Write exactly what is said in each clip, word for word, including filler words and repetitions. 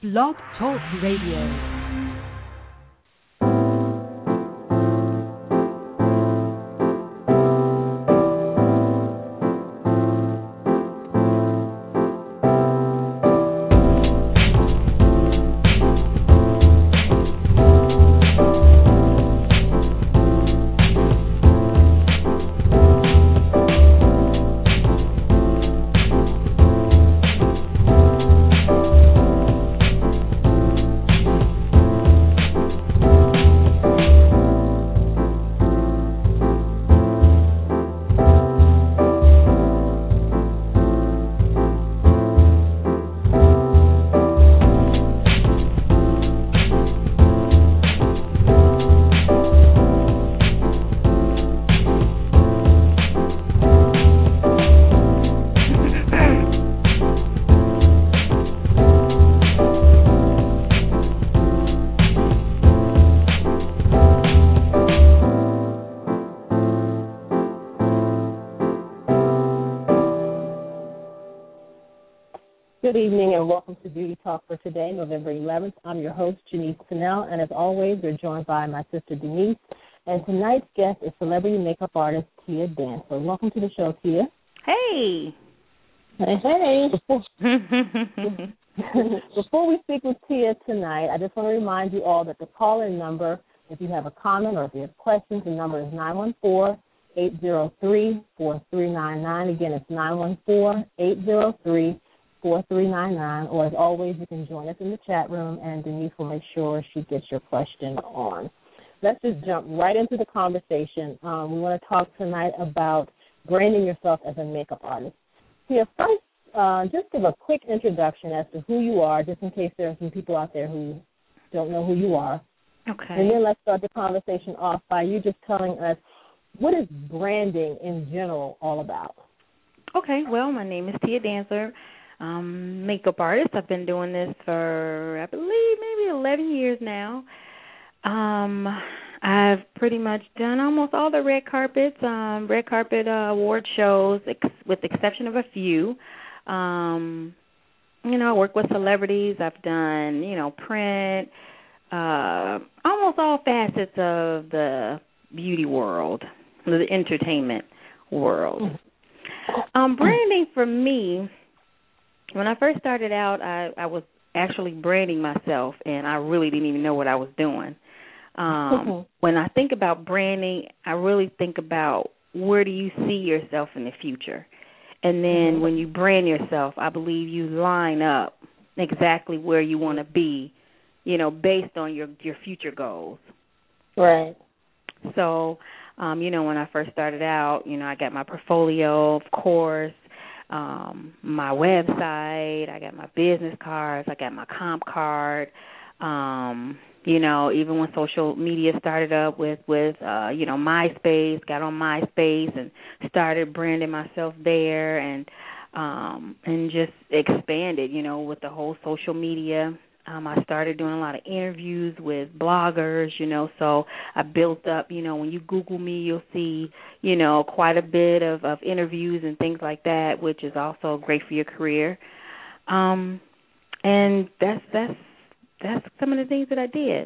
Blog Talk Radio. Good evening and welcome to Beauty Talk for today, November eleventh. I'm your host, Janice Snell, and as always, we're joined by my sister, Denise. And tonight's guest is celebrity makeup artist Tia Dancer. Welcome to the show, Tia. Hey. Hey, hey. Before, before we speak with Tia tonight, I just want to remind you all that the call-in number, if you have a comment or if you have questions, the number is nine one four, eight zero three, four three nine nine. Again, it's nine one four, eight zero three, four three nine nine, or as always, you can join us in the chat room, and Denise will make sure she gets your question on. Let's just jump right into the conversation. Um, we want to talk tonight about branding yourself as a makeup artist. Tia, first, uh, just give a quick introduction as to who you are, just in case there are some people out there who don't know who you are. Okay. And then let's start the conversation off by you just telling us, what is branding in general all about? Okay, well, my name is Tia Dancer. Um, makeup artist. I've been doing this for, I believe, maybe eleven years now. Um, I've pretty much done almost all the red carpets, um, red carpet uh, award shows, ex- with the exception of a few. Um, you know, I work with celebrities. I've done, you know, print, uh, almost all facets of the beauty world, the entertainment world. Um, branding for me, when I first started out, I, I was actually branding myself, and I really didn't even know what I was doing. Um, when I think about branding, I really think about where do you see yourself in the future. And then when you brand yourself, I believe you line up exactly where you want to be, you know, based on your, your future goals. Right. So, um, you know, when I first started out, you know, I got my portfolio, of course. Um, my website, I got my business cards, I got my comp card. Um, you know, even when social media started up with, with uh, you know, MySpace, got on MySpace and started branding myself there and um, and just expanded, you know, with the whole social media. Um, I started doing a lot of interviews with bloggers, you know, so I built up, you know, when you Google me, you'll see, you know, quite a bit of, of interviews and things like that, which is also great for your career. Um, and that's that's that's some of the things that I did.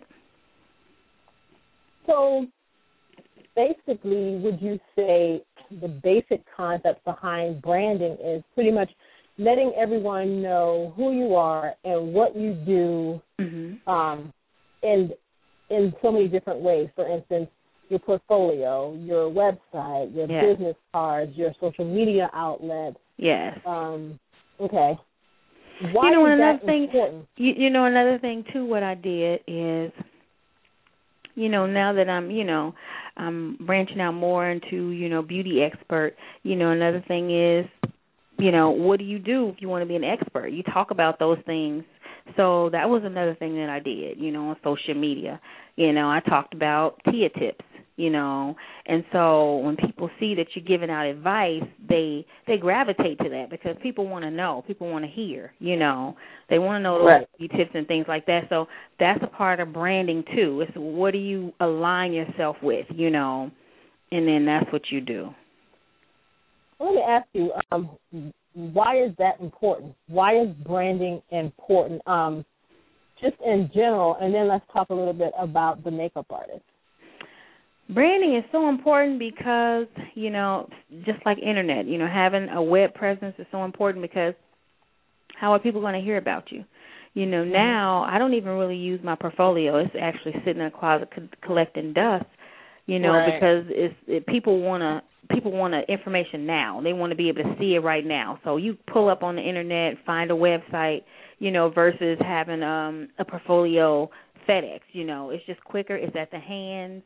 So basically, would you say the basic concept behind branding is pretty much letting everyone know who you are and what you do mm-hmm. um, in, in so many different ways. For instance, your portfolio, your website, your yes. business cards, your social media outlets. Yes. Um, okay. Why you know, is another that thing, important? You, you know, another thing, too, what I did is, you know, now that I'm, you know, I'm branching out more into, you know, beauty expert, you know, another thing is, you know, what do you do if you want to be an expert? You talk about those things. So that was another thing that I did, you know, on social media. You know, I talked about Tia tips, you know, and so when people see that you're giving out advice, they they gravitate to that because people want to know, people want to hear, you know. They want to know those right. tips and things like that. So that's a part of branding, too. It's what do you align yourself with, you know, and then that's what you do. Let me ask you, um, why is that important? Why is branding important? Um, just in general, and then let's talk a little bit about the makeup artist. Branding is so important because, you know, just like internet, you know, having a web presence is so important because how are people going to hear about you? You know, now I don't even really use my portfolio. It's actually sitting in a closet co- collecting dust, you know, right. because it's it, people want to people want the information now. They want to be able to see it right now. So you pull up on the internet, find a website, you know, versus having um, a portfolio FedEx. You know, it's just quicker. It's at the hands.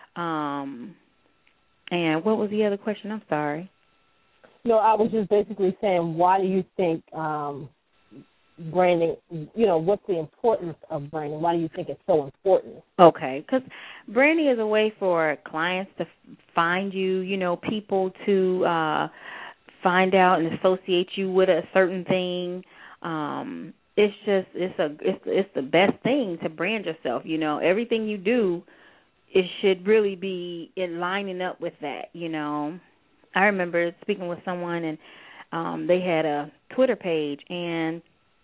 Um, and what was the other question? I'm sorry. No, I was just basically saying, why do you think um, branding, you know, what's the importance of branding? Why do you think it's so important? Okay, because branding is a way for clients to find you, you know, people to uh, find out and associate you with a certain thing. Um, it's just, it's a, it's, it's the best thing to brand yourself. You know, everything you do, it should really be in lining up with that, you know. I remember speaking with someone, and um, they had a Twitter page, and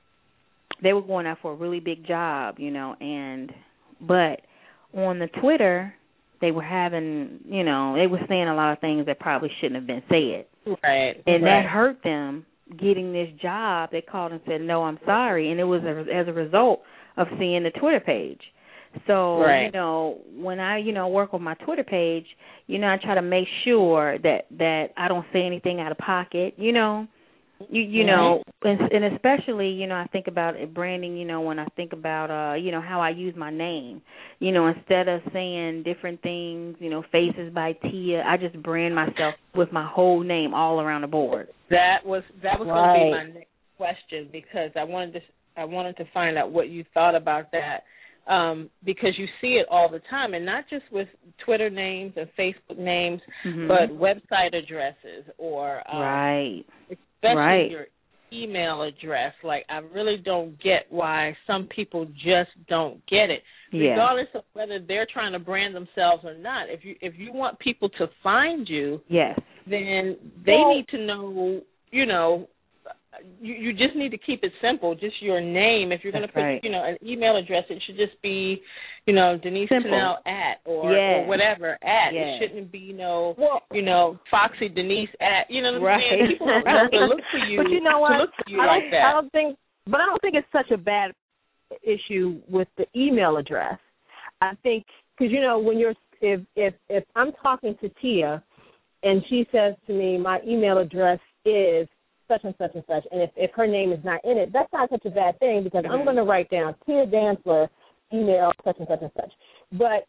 they were going out for a really big job, you know, and but on the Twitter, they were having, you know, they were saying a lot of things that probably shouldn't have been said. Right. And right. that hurt them getting this job. They called and said, no, I'm sorry, and it was a, as a result of seeing the Twitter page. So, right. you know, when I, you know, work on my Twitter page, you know, I try to make sure that, that I don't say anything out of pocket, you know. You you right. know, and, and especially, you know, I think about it, branding, you know, when I think about, uh, you know, how I use my name. You know, instead of saying different things, you know, Faces by Tia, I just brand myself with my whole name all around the board. That was that was right. going to be my next question, because I wanted to I wanted to find out what you thought about that. Um, because you see it all the time, and not just with Twitter names and Facebook names, mm-hmm. but website addresses or um, right, especially right. your email address. Like, I really don't get why some people just don't get it, yeah. regardless of whether they're trying to brand themselves or not. If you if you want people to find you, yes, then they well, need to know, you know. You, you just need to keep it simple, just your name. If you're going to put, right. you know, an email address, it should just be, you know, Denise simple. Tunnell at or, yes. or whatever at. Yes. It shouldn't be no, well, you know, Foxy Denise at. You know what I'm right. saying? People don't know to look for you. But you know what? To look for you I like don't, that. I don't think, but I don't think it's such a bad issue with the email address. I think because you know when you're if if if I'm talking to Tia, and she says to me, my email address is such and such and such, and if, if her name is not in it, that's not such a bad thing, because mm-hmm. I'm going to write down Tia Dantzler, email such and such and such. But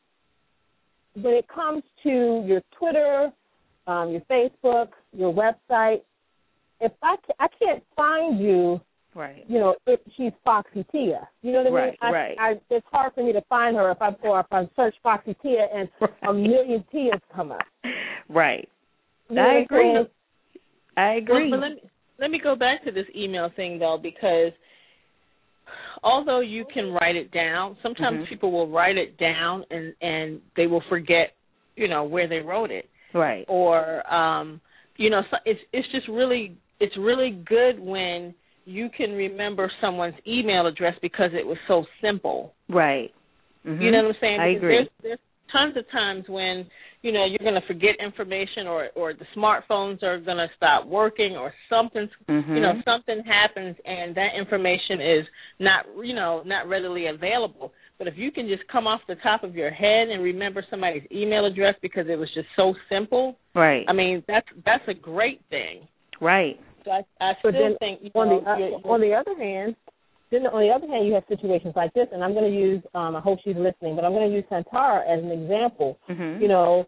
when it comes to your Twitter, um, your Facebook, your website, if I, I can't find you, right. you know, if she's Foxy Tia. You know what I right, mean? I, right. I, it's hard for me to find her if I, or if I search Foxy Tia and right. a million Tias come up. Right. You know I agree. saying? I agree. Well, but let me, let me go back to this email thing, though, because although you can write it down, sometimes mm-hmm. people will write it down and, and they will forget, you know, where they wrote it. Right. Or, um, you know, so it's it's just really, it's really good when you can remember someone's email address because it was so simple. Right. Mm-hmm. You know what I'm saying? I because agree. There's, there's tons of times when, you know, you're going to forget information, or, or the smartphones are going to stop working, or something, mm-hmm. you know, something happens and that information is not, you know, not readily available. But if you can just come off the top of your head and remember somebody's email address because it was just so simple, right. I mean, that's that's a great thing. Right. So I, I But still then think, you on know, the uh, you're, you're, on the other hand, then on the other hand, you have situations like this, and I'm going to use. Um, I hope she's listening, but I'm going to use Santara as an example. Mm-hmm. You know,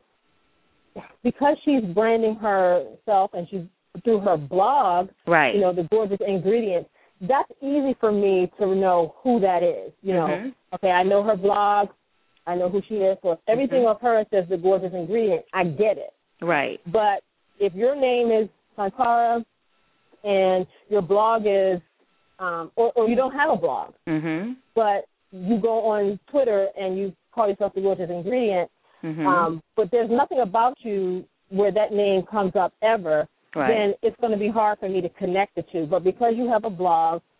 because she's branding herself and she's through her blog. Right. You know, the Gorgeous Ingredients. That's easy for me to know who that is. You know, mm-hmm. okay, I know her blog, I know who she is. So if everything mm-hmm. of her says the Gorgeous Ingredient, I get it. Right. But if your name is Santara and your blog is, um, or, or you don't have a blog, mm-hmm. but you go on Twitter and you call yourself the Gorgeous Ingredient, mm-hmm. um, but there's nothing about you where that name comes up ever, right. then it's going to be hard for me to connect the two. But because you have a blog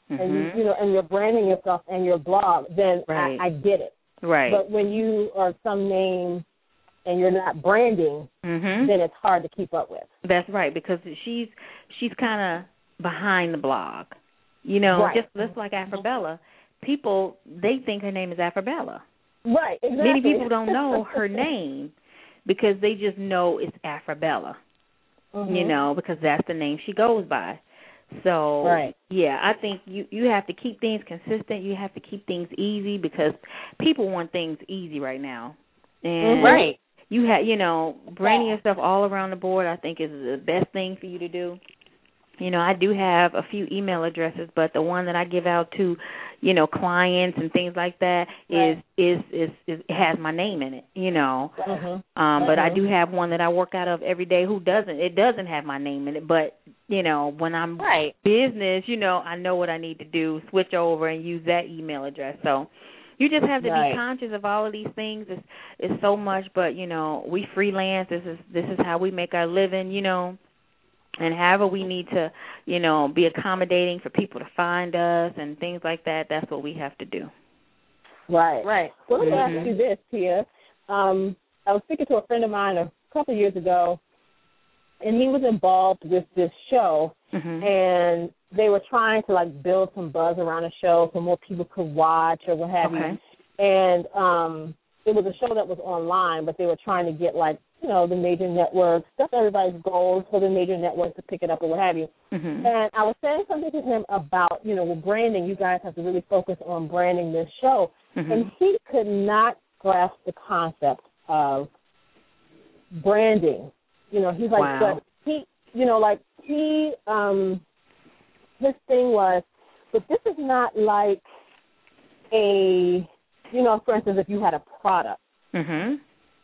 mm-hmm. and you, you know, and you're branding yourself and your blog, then right. I, I get it. Right. But when you are some name and you're not branding, mm-hmm. then it's hard to keep up with. That's right, because she's she's kind of behind the blog. You know, right. just just like Afrobella, people, they think her name is Afrobella. Right, exactly. Many people don't know her name because they just know it's Afrobella, mm-hmm. you know, because that's the name she goes by. So, right. yeah, I think you, you have to keep things consistent. You have to keep things easy because people want things easy right now. And right. you have, you know, branding yourself all around the board, I think, is the best thing for you to do. You know, I do have a few email addresses, but the one that I give out to, you know, clients and things like that is right. is, is is it has my name in it, you know. Mm-hmm. Um, but mm-hmm. I do have one that I work out of every day who doesn't. It doesn't have my name in it, but you know, when I'm right. business, you know, I know what I need to do, switch over and use that email address. So you just have to right. be conscious of all of these things. It's it's so much, but you know, we freelance. This is this is how we make our living, you know. And however we need to, you know, be accommodating for people to find us and things like that, that's what we have to do. Right. Right. So let me mm-hmm. ask you this, Tia. Um, I was speaking to a friend of mine a couple of years ago, and he was involved with this show, mm-hmm. and they were trying to, like, build some buzz around the show so more people could watch or what have okay. you. And um, it was a show that was online, but they were trying to get, like, you know, the major networks. That's everybody's goals for the major networks to pick it up or what have you. Mm-hmm. And I was saying something to him about, you know, with branding, you guys have to really focus on branding this show. Mm-hmm. And he could not grasp the concept of branding. You know, he's like, wow. but he, you know, like he, um, his thing was, but this is not like a, you know, for instance, if you had a product. Mm-hmm.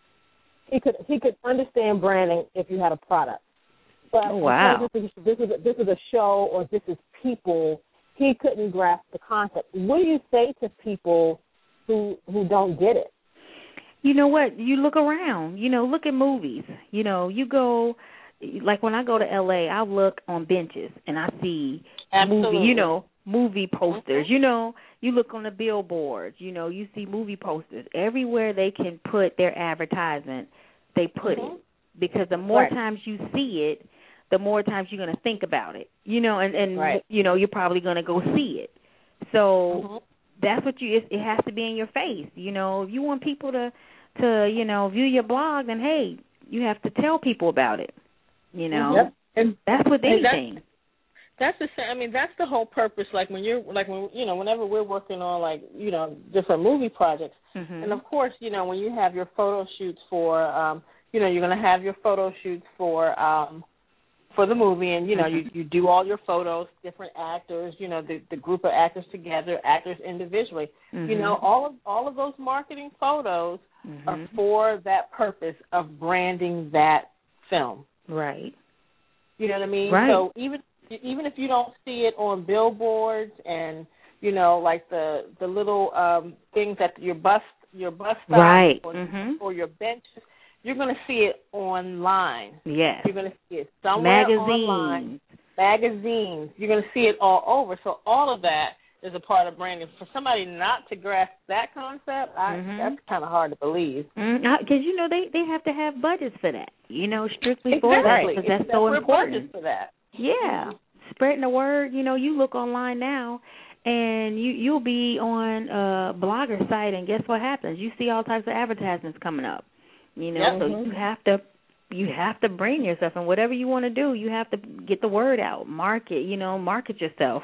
He could he could understand branding if you had a product, but oh, wow. this is this is a, this is a show or this is people. He couldn't grasp the concept. What do you say to people who who don't get it? You know what? You look around. You know, look at movies. You know, you go like when I go to L A, I look on benches and I see Absolutely. movie. You know, movie posters. You know, you look on the billboards. You know, you see movie posters everywhere. They can put their advertisement. They put mm-hmm. it because the more right. times you see it, the more times you're going to think about it. You know, and and right. you know you're probably going to go see it. So mm-hmm. that's what you. It, it has to be in your face. You know, if you want people to to you know view your blog, then hey, you have to tell people about it. You know, yep. and that's with anything. That's, that's the same. I mean, that's the whole purpose. Like when you're like when you know whenever we're working on like you know different movie projects, mm-hmm. and of course you know when you have your photo shoots for um, you know you're going to have your photo shoots for um, for the movie, and you know mm-hmm. you you do all your photos, different actors, you know the the group of actors together, actors individually. Mm-hmm. You know all of all of those marketing photos mm-hmm. are for that purpose of branding that film. Right. You know what I mean? Right. So even even if you don't see it on billboards and you know like the the little um, things at your bus your bus stop right. or, mm-hmm. or your benches, you're going to see it online. Yes. You're going to see it somewhere Magazines. online. Magazines. You're going to see it all over. So all of that is a part of branding. For somebody not to grasp that concept, I, mm-hmm. that's kind of hard to believe. Because mm-hmm. you know they they have to have budgets for that. You know, strictly exactly. for that because that's exactly. so We're important. budgets for that. Yeah, spreading the word. You know, you look online now, and you you'll be on a blogger site, and guess what happens? You see all types of advertisements coming up. You know, yep. so mm-hmm. you have to you have to brand yourself, and whatever you want to do, you have to get the word out, market. You know, market yourself.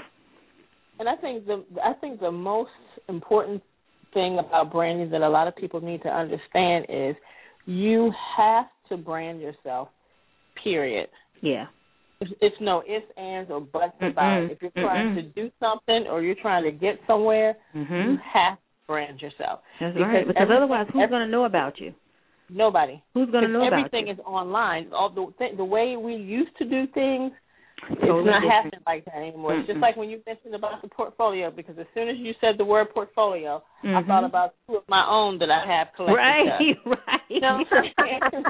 And I think the I think the most important thing about branding that a lot of people need to understand is you have to brand yourself. Period. Yeah. It's, it's no ifs, ands, or buts Mm-mm. about it. If you're trying Mm-mm. to do something or you're trying to get somewhere, mm-hmm. you have to brand yourself. That's because right. Because otherwise, who's going to know about you? Nobody. Who's going to know about you? Everything is online. All the th- the way we used to do things. Totally it's not different. happening like that anymore. Mm-mm. It's just like when you mentioned about the portfolio, because as soon as you said the word portfolio, mm-hmm. I thought about two of my own that I have collected. Right, stuff. right. You know what I'm saying?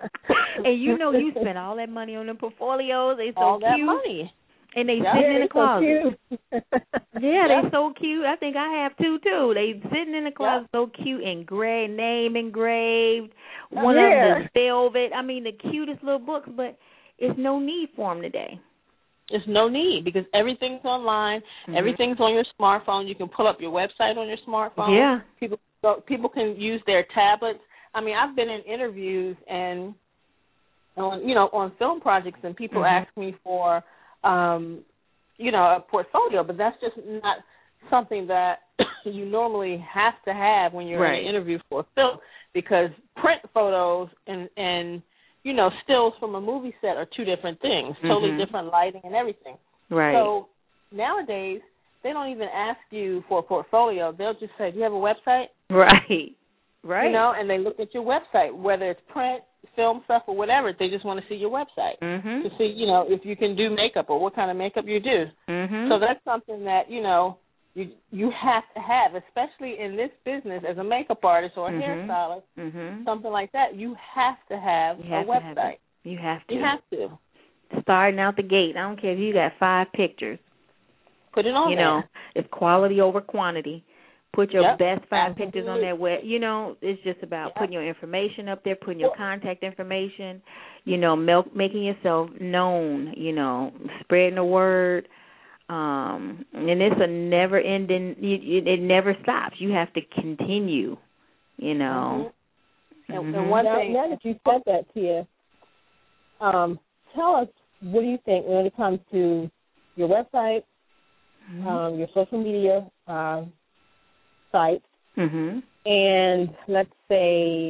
And you know you spent all that money on the portfolios. They so all cute. that money. And they Yeah, sitting in the so closet. cute. Yeah, Yep. they're so cute. I think I have two too. They sitting in the closet, yep. so cute, engraved, name engraved. One yeah. of them is velvet. I mean, the cutest little books, but it's no need for them today. There's no need because everything's online. Mm-hmm. Everything's on your smartphone. You can pull up your website on your smartphone. Yeah. People people can use their tablets. I mean, I've been in interviews and on you know on film projects, and people mm-hmm. ask me for um, you know a portfolio, but that's just not something that you normally have to have when you're right. in an interview for a film, because print photos and and you know, stills from a movie set are two different things, totally mm-hmm. different lighting and everything. Right. So nowadays, they don't even ask you for a portfolio. They'll just say, do you have a website? Right. Right. You know, and they look at your website, whether it's print, film stuff, or whatever. They just want to see your website mm-hmm. to see, you know, if you can do makeup or what kind of makeup you do. Mm-hmm. So that's something that, you know, You you have to have, especially in this business as a makeup artist or a mm-hmm. hairstylist, mm-hmm. something like that. You have to have you have a website. To have you have to. You have to. Starting out the gate, I don't care if you got five pictures. Put it on you there. You know, it's quality over quantity. Put your yep. best five Absolutely. pictures on that web. You know, it's just about yep. putting your information up there, putting your contact information, you know, milk, making yourself known, you know, spreading the word. Um, and it's a never-ending. It, it never stops. You have to continue. You know. Mm-hmm. And, mm-hmm. and one now, thing. Now that you said that, Tia, um, tell us what do you think when it comes to your website, mm-hmm. um, your social media uh, sites, mm-hmm. and let's say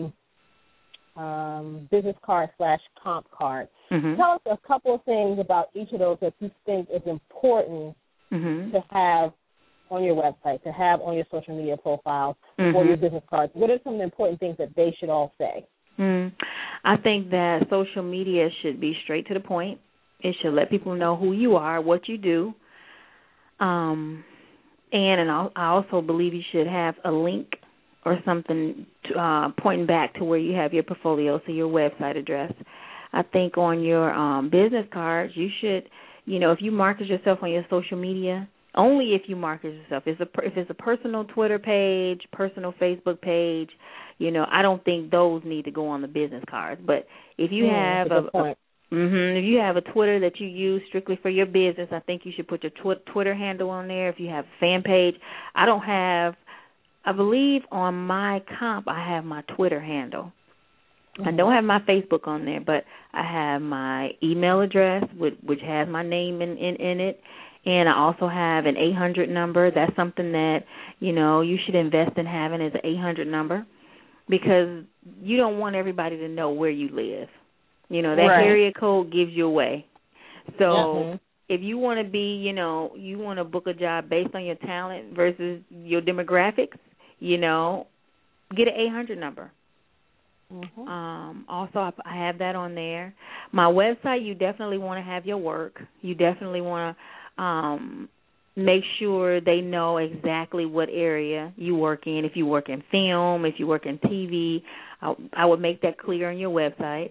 um, business cards slash comp cards. Mm-hmm. Tell us a couple of things about each of those that you think is important mm-hmm. to have on your website, to have on your social media profiles, mm-hmm. or your business cards. What are some of the important things that they should all say? Mm. I think that social media should be straight to the point. It should let people know who you are, what you do. Um, and, and I also believe you should have a link or something to, uh, pointing back to where you have your portfolio, so your website address. I think on your um, business cards, you should, you know, if you market yourself on your social media, only if you market yourself. If it's a, if it's a personal Twitter page, personal Facebook page, you know, I don't think those need to go on the business cards. But if you mm, have a, a mm-hmm, if you have a Twitter that you use strictly for your business, I think you should put your tw- Twitter handle on there. If you have a fan page, I don't have. I believe on my comp I have my Twitter handle. I don't have my Facebook on there, but I have my email address, which, which has my name in, in, in it, and I also have an eight hundred number. That's something that, you know, you should invest in having as an eight hundred number, because you don't want everybody to know where you live. You know, that right. area code gives you away. So mm-hmm. if you want to be, you know, you want to book a job based on your talent versus your demographics, you know, get an eight hundred number. Mm-hmm. Um, also, I, I have that on there. My website, you definitely want to have your work. You definitely want to um, make sure they know exactly what area you work in. If you work in film, if you work in T V, I, I would make that clear on your website.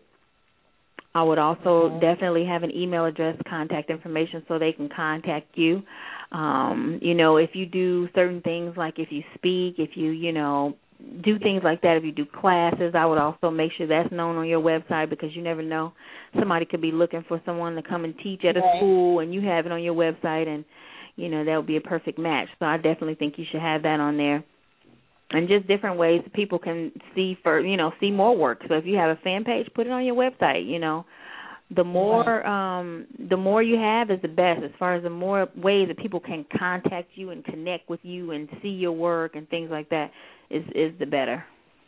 I would also mm-hmm. definitely have an email address, contact information, so they can contact you. Um, you know, if you do certain things, like if you speak, if you, you know, do things like that, if you do classes, I would also make sure that's known on your website, because you never know. Somebody could be looking for someone to come and teach at a right. school, and you have it on your website, and, you know, that would be a perfect match. So I definitely think you should have that on there. And just different ways people can see for, you know, see more work. So if you have a fan page, put it on your website, you know. The more um, the more you have is the best, as far as the more ways that people can contact you and connect with you and see your work and things like that is, is the better.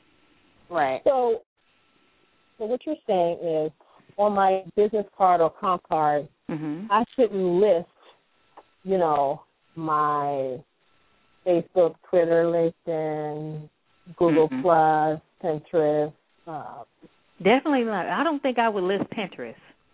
Right. So, so what you're saying is, on my business card or comp card, mm-hmm. I shouldn't list, you know, my Facebook, Twitter, LinkedIn, Google mm-hmm. Plus, Pinterest. Uh, definitely not. I don't think I would list Pinterest.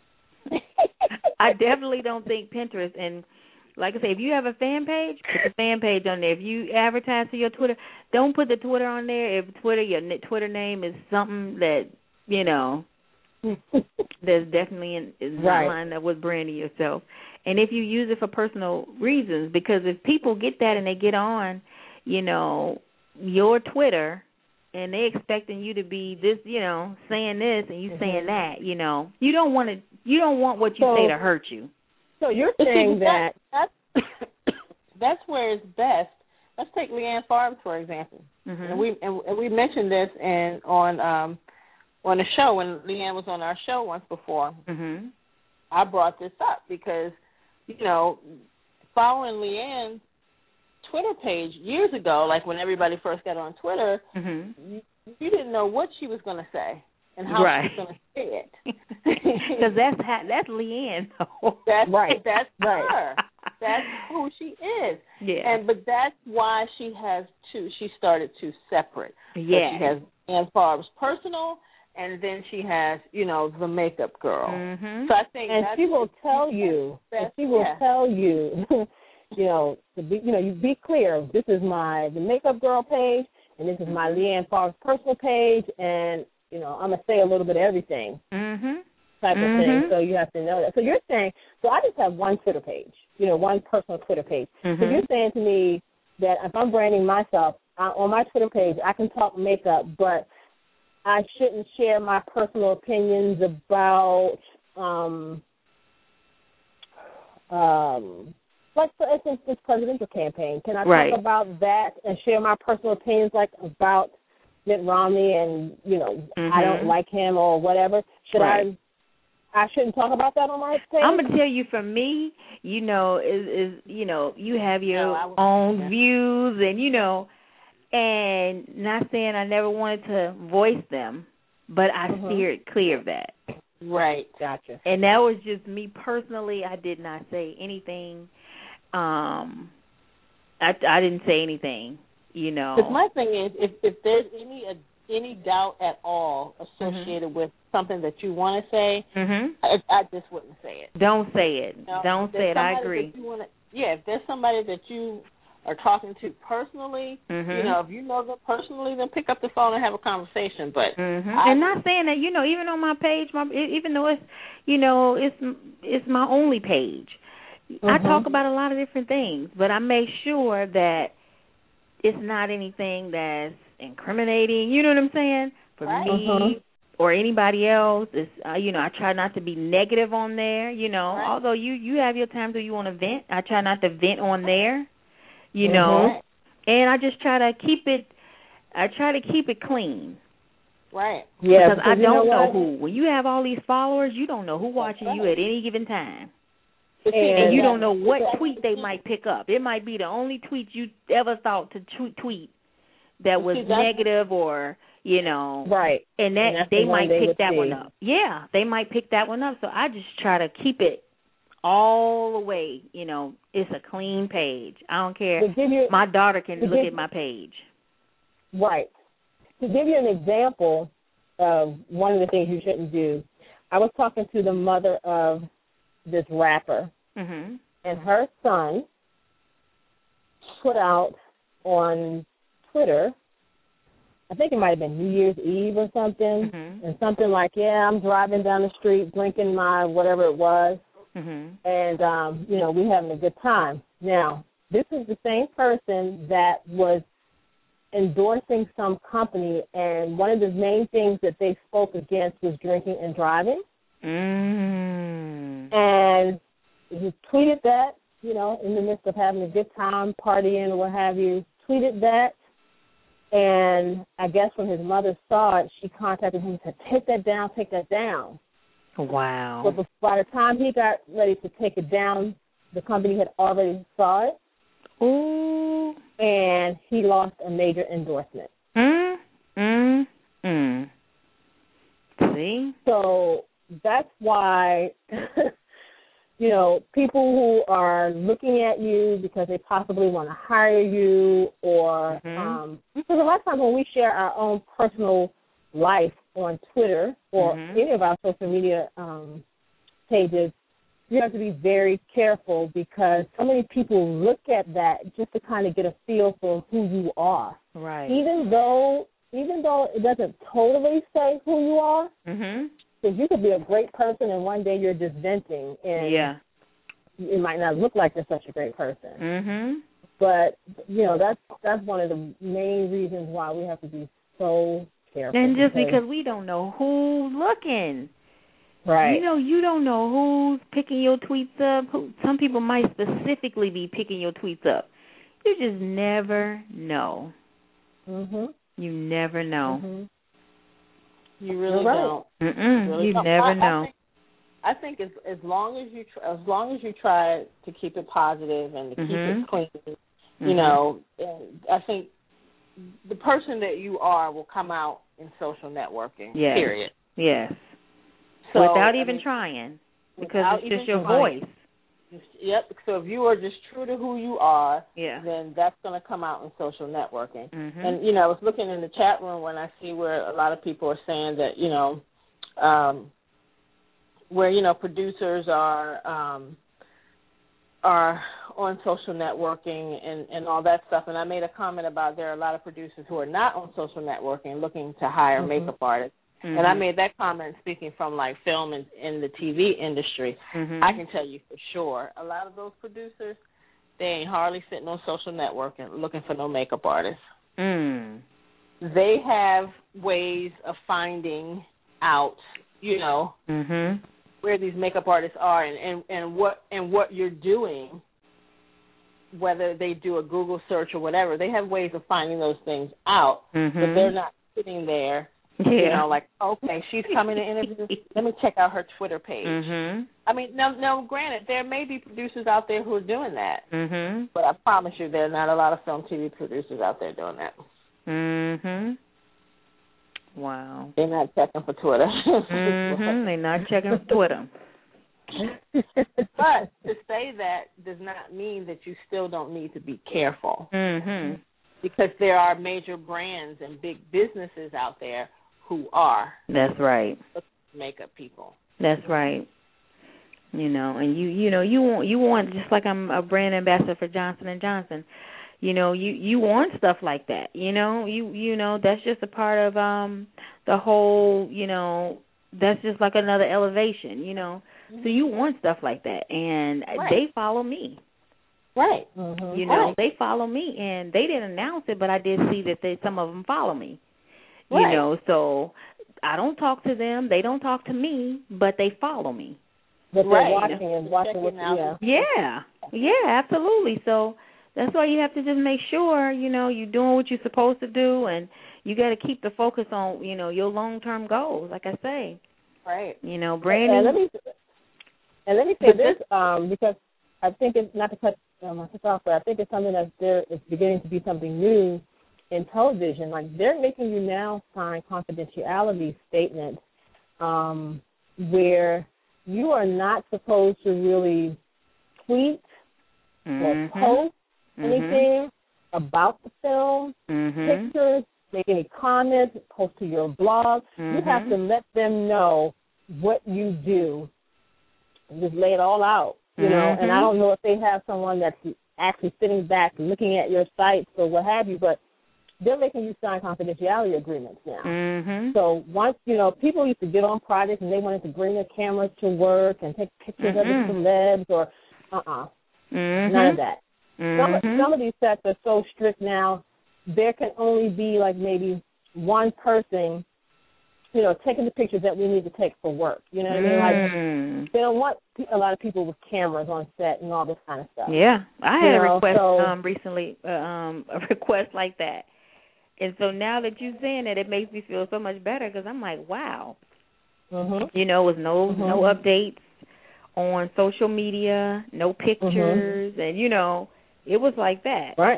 I definitely don't think Pinterest. And like I say, if you have a fan page, put the fan page on there. If you advertise to your Twitter, don't put the Twitter on there. If Twitter, your Twitter name is something that, you know, there's definitely in, is not right. lined up with branding yourself. and if you use it for personal reasons, because if people get that and they get on, you know, your Twitter, and they expecting you to be this, you know, saying this and you mm-hmm. saying that, you know, you don't want to, you don't want what you so, say to hurt you. So you're saying that, that that's, that's where it's best. Let's take Leanne Farbs, for example. Mm-hmm. And we and, and we mentioned this in on um, on the show when Leanne was on our show once before. Mm-hmm. I brought this up because, you know, following Leanne's Twitter page years ago, like when everybody first got on Twitter, mm-hmm. you, you didn't know what she was going to say and how right. she was going to say it. Because that's ha- that's Leanne. That's right. That's right. her. That's who she is. Yeah. And but that's why she has two. She started two separate. Yeah. So she has Ann Farb's personal, and then she has, you know, the makeup girl. Mm-hmm. So I think and that's she will tell you. And she will yeah. tell you. You know, to be, you know, you be clear. This is my the makeup girl page, and this is my Leanne Farb's personal page, and you know, I'm gonna say a little bit of everything, mm-hmm. type mm-hmm. of thing. So you have to know that. So you're saying, so I just have one Twitter page, you know, one personal Twitter page. Mm-hmm. So you're saying to me that if I'm branding myself uh, on my Twitter page, I can talk makeup, but I shouldn't share my personal opinions about, um, um. Like, for instance, this presidential campaign. Can I right. talk about that and share my personal opinions, like, about Mitt Romney and, you know, mm-hmm. I don't like him or whatever? Should right. I I shouldn't talk about that on my page? I'm going to tell you, for me, you know, is, is you know, you have your no, own yeah. views and, you know, and not saying I never wanted to voice them, but I mm-hmm. steered clear of that. Right. Gotcha. And that was just me personally. I did not say anything. Um, I, I didn't say anything, you know. Because my thing is, if, if there's any uh, any doubt at all associated mm-hmm. with something that you want to say, mm-hmm. I, I just wouldn't say it. Don't say it. You know, Don't say it. I agree. Wanna, yeah, if there's somebody that you are talking to personally, mm-hmm. you know, if you know them personally, then pick up the phone and have a conversation. But mm-hmm. I, and not saying that, you know, even on my page, my even though it's, you know, it's it's my only page. Mm-hmm. I talk about a lot of different things, but I make sure that it's not anything that's incriminating. You know what I'm saying? For right. me mm-hmm. or anybody else, it's, uh, you know, I try not to be negative on there. You know, right. although you you have your times where you want to vent, I try not to vent on there. You mm-hmm. know, and I just try to keep it. I try to keep it clean. Right. Yeah. Because, because I don't know, know who. When you have all these followers, you don't know who's watching right. you at any given time. And, and you don't know what tweet they might pick up. It might be the only tweet you ever thought to tweet, tweet that was negative or, you know. Right. And that and they the might they pick that see. one up. Yeah, they might pick that one up. So I just try to keep it all the way, you know, it's a clean page. I don't care. You, my daughter can look give, at my page. Right. To give you an example of one of the things you shouldn't do, I was talking to the mother of this rapper, mm-hmm. and her son put out on Twitter, I think it might have been New Year's Eve or something, mm-hmm. and something like, yeah, I'm driving down the street drinking my whatever it was, mm-hmm. and, um, you know, we're having a good time. Now, this is the same person that was endorsing some company, and one of the main things that they spoke against was drinking and driving. Mm. And he tweeted that, you know, in the midst of having a good time, partying or what have you, tweeted that. And I guess when his mother saw it, she contacted him and said, take that down, take that down. Wow. But by the time he got ready to take it down, the company had already saw it. Ooh. And he lost a major endorsement. Mm, mm, mm. See? So that's why, you know, people who are looking at you because they possibly want to hire you or, mm-hmm. um, because a lot of times when we share our own personal life on Twitter or mm-hmm. any of our social media um, pages, you have to be very careful because so many people look at that just to kind of get a feel for who you are. Right. Even though, even though it doesn't totally say who you are, mm-hmm. because you could be a great person and one day you're just venting. And yeah. it might not look like they're such a great person. Mhm. But you know, that's that's one of the main reasons why we have to be so careful. And just because, because we don't know who's looking. right? You know, you don't know who's picking your tweets up. Who, some people might specifically be picking your tweets up. You just never know. Mhm. You never know. Mhm. You really right. don't. Mm-mm. You, really you don't. never I, know. I think, I think as as long as you tr- as long as you try to keep it positive and to keep Mhm. it clean, Mm-hmm. you know, I think the person that you are will come out in social networking. Yes. Period. Yes. So, without even I mean, trying, because without it's just your trying. voice. Yep. So if you are just true to who you are, Yeah. then that's going to come out in social networking. Mm-hmm. And you know, I was looking in the chat room when I see where a lot of people are saying that you know, um, where you know producers are um, are on social networking and, and all that stuff. And I made a comment about there are a lot of producers who are not on social networking looking to hire mm-hmm. makeup artists. Mm-hmm. And I made that comment speaking from, like, film and in the T V industry. Mm-hmm. I can tell you for sure, a lot of those producers, they ain't hardly sitting on social networking looking for no makeup artists. Mm. They have ways of finding out, you know, mm-hmm. where these makeup artists are and, and, and what and what you're doing, whether they do a Google search or whatever. They have ways of finding those things out, mm-hmm. but they're not sitting there. Yeah. You know, like, okay, she's coming to interview. Let me check out her Twitter page. Mm-hmm. I mean, now, now, granted, there may be producers out there who are doing that, mm-hmm. but I promise you there are not a lot of film T V producers out there doing that. Mm-hmm. Wow. They're not checking for Twitter. mm-hmm. They're not checking for Twitter. But to say that does not mean that you still don't need to be careful. Mm-hmm. Because there are major brands and big businesses out there who are. That's right. Makeup people. That's right. You know, and you you know you want you want just like I'm a brand ambassador for Johnson and Johnson. You know, you you want stuff like that. You know, you you know that's just a part of um the whole. You know, that's just like another elevation. You know, mm-hmm. so you want stuff like that, and right. they follow me. Right. Mm-hmm. You know, right. they follow me, and they didn't announce it, but I did see that they, some of them follow me. Right. You know, so I don't talk to them, they don't talk to me, but they follow me. But they're right. watching you know, and watching what yeah. yeah, yeah, absolutely. So that's why you have to just make sure, you know, you're doing what you're supposed to do, and you got to keep the focus on, you know, your long-term goals, like I say. Right. You know, branding. And let me, and let me say this, um, because I think it's not to cut um, off, but I think it's something that there is beginning to be something new in television. Like they're making you now sign confidentiality statements um, where you are not supposed to really tweet mm-hmm. or post mm-hmm. anything about the film, mm-hmm. pictures, make any comments, post to your blog. Mm-hmm. You have to let them know what you do. Just lay it all out. You know, mm-hmm. and I don't know if they have someone that's actually sitting back looking at your sites or what have you, but they're making you sign confidentiality agreements now. Mm-hmm. So once, you know, people used to get on projects and they wanted to bring their cameras to work and take pictures mm-hmm. of the celebs or uh-uh, mm-hmm. none of that. Mm-hmm. Some, some of these sets are so strict now, there can only be like maybe one person, you know, taking the pictures that we need to take for work. You know what mm. I mean? Like, they don't want a lot of people with cameras on set and all this kind of stuff. Yeah, I had you a know, request so, um, recently, uh, um, a request like that. And so now that you're saying it, it makes me feel so much better because I'm like, wow. Mm-hmm. You know, with no mm-hmm. no updates on social media, no pictures, mm-hmm. and, you know, it was like that. Right.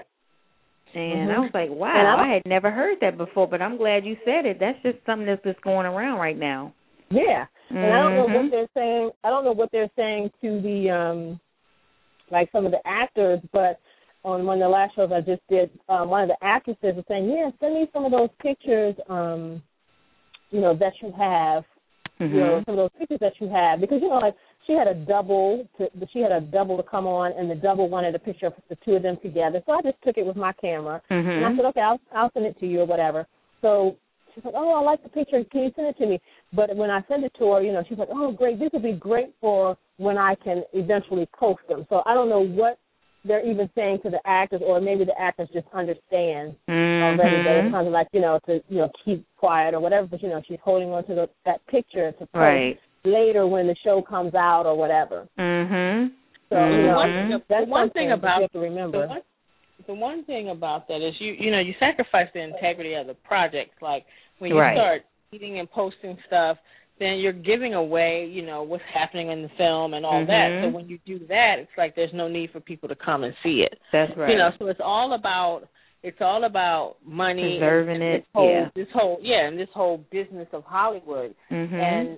And mm-hmm. I was like, wow, I, I had never heard that before, but I'm glad you said it. That's just something that's just going around right now. Yeah. Mm-hmm. And I don't know what they're saying. I don't know what they're saying to the, um, like some of the actors, but on one of the last shows I just did, um, one of the actresses was saying, yeah, send me some of those pictures, um, you know, that you have, mm-hmm. you know, some of those pictures that you have. Because, you know, like, she had a double, to, she had a double to come on, and the double wanted a picture of the two of them together. So I just took it with my camera, mm-hmm. and I said, okay, I'll, I'll send it to you or whatever. So she's like, oh, I like the picture. Can you send it to me? But when I send it to her, you know, she's like, oh, great. This would be great for when I can eventually post them. So I don't know what they're even saying to the actors, or maybe the actors just understand mm-hmm. already that it's kind of like, you know, to, you know, keep quiet or whatever. But, you know, she's holding on to the, that picture to post right. later when the show comes out or whatever. Mm-hmm. So, mm-hmm. you know, one, that's one thing about you have to remember. The one, the one thing about that is you, you know, you sacrifice the integrity of the project. Like when you right. start eating and posting stuff, then you're giving away, you know, what's happening in the film and all mm-hmm. that. So when you do that, it's like there's no need for people to come and see it. That's right. You know, so it's all about it's all about money, preserving and, and it. this whole, yeah, this whole yeah, and this whole business of Hollywood. mm-hmm. And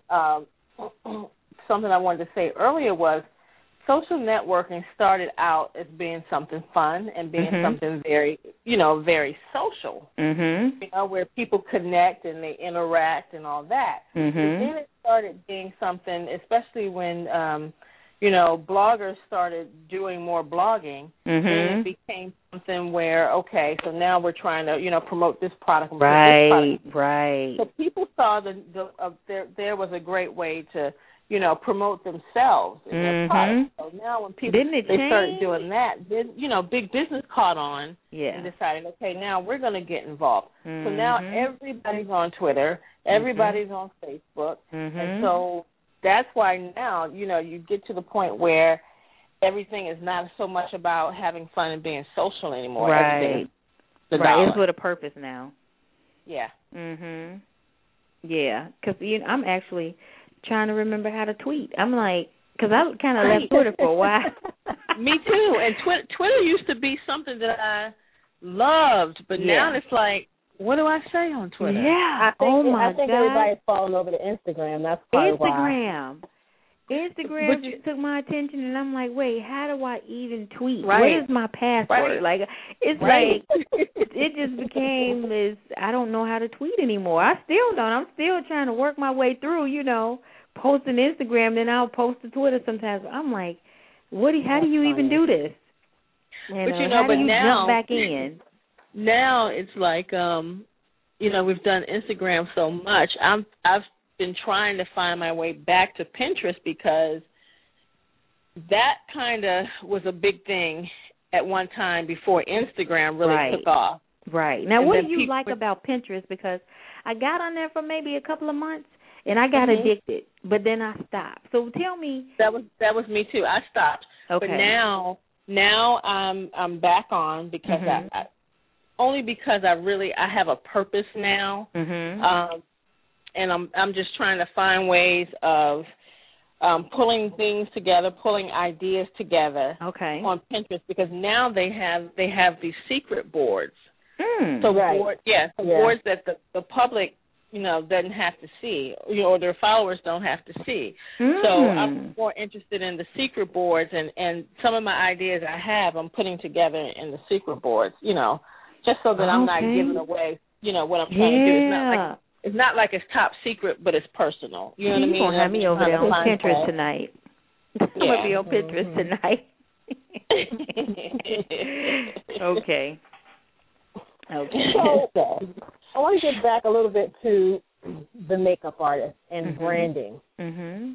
um, something I wanted to say earlier was, social networking started out as being something fun and being mm-hmm. something very, you know, very social, mm-hmm. you know, where people connect and they interact and all that. Mm-hmm. But then it started being something, especially when, um, you know, bloggers started doing more blogging, mm-hmm. and it became something where, okay, so now we're trying to, you know, promote this product. And right, this product. right. So people saw the, the uh, there there was a great way to, you know, promote themselves and their mm-hmm. products. So now when people Didn't it they change? started doing that, then, you know, big business caught on yeah. and decided, okay, now we're going to get involved. Mm-hmm. So now everybody's on Twitter, everybody's mm-hmm. on Facebook, mm-hmm. and so that's why now, you know, you get to the point where everything is not so much about having fun and being social anymore. Right. Everything is the right. dollar. It's with a purpose now. Yeah. Mhm. Yeah, because you know, I'm actually trying to remember how to tweet. I'm like, because I kind of right. left Twitter for a while. Me too. And Twitter, Twitter used to be something that I loved, but yeah. now it's like, what do I say on Twitter? Yeah. I think, oh my I think God. everybody's falling over to Instagram. That's probably Instagram. why. Instagram you, just took my attention, and I'm like, wait, how do I even tweet? Right. What is my password? Right. Like, it's right. like it just became this. I don't know how to tweet anymore. I still don't. I'm still trying to work my way through. You know, posting Instagram, then I'll post to Twitter sometimes. I'm like, what? Do, how That's do you funny. even do this? And, but you uh, know, how but do you now jump back in? Now it's like, um, you know, we've done Instagram so much. I'm I've been trying to find my way back to Pinterest because that kind of was a big thing at one time before Instagram really right. took off. Right. Now, and what do you people, like about Pinterest? Because I got on there for maybe a couple of months, and I got mm-hmm. addicted, but then I stopped. So tell me. That was that was me too. I stopped. Okay. But now now I'm I'm back on because mm-hmm. I, I only because I really I have a purpose now. Mm-hmm. Um, and I'm I'm just trying to find ways of um, pulling things together, pulling ideas together okay. on Pinterest, because now they have they have these secret boards. Mm, so right. board, yeah, so yeah. boards that the, the public, you know, doesn't have to see, you know, or their followers don't have to see. Mm. So I'm more interested in the secret boards, and, and some of my ideas I have I'm putting together in the secret boards, you know, just so that okay. I'm not giving away, you know, what I'm trying yeah. to do. It's not like It's not like it's top secret, but it's personal. You know what I mean? You're going to have me over there on Pinterest tonight. I'm yeah. going to be on Pinterest mm-hmm. tonight. okay. Okay. So, I want to get back a little bit to the makeup artist and mm-hmm. branding. Mm-hmm.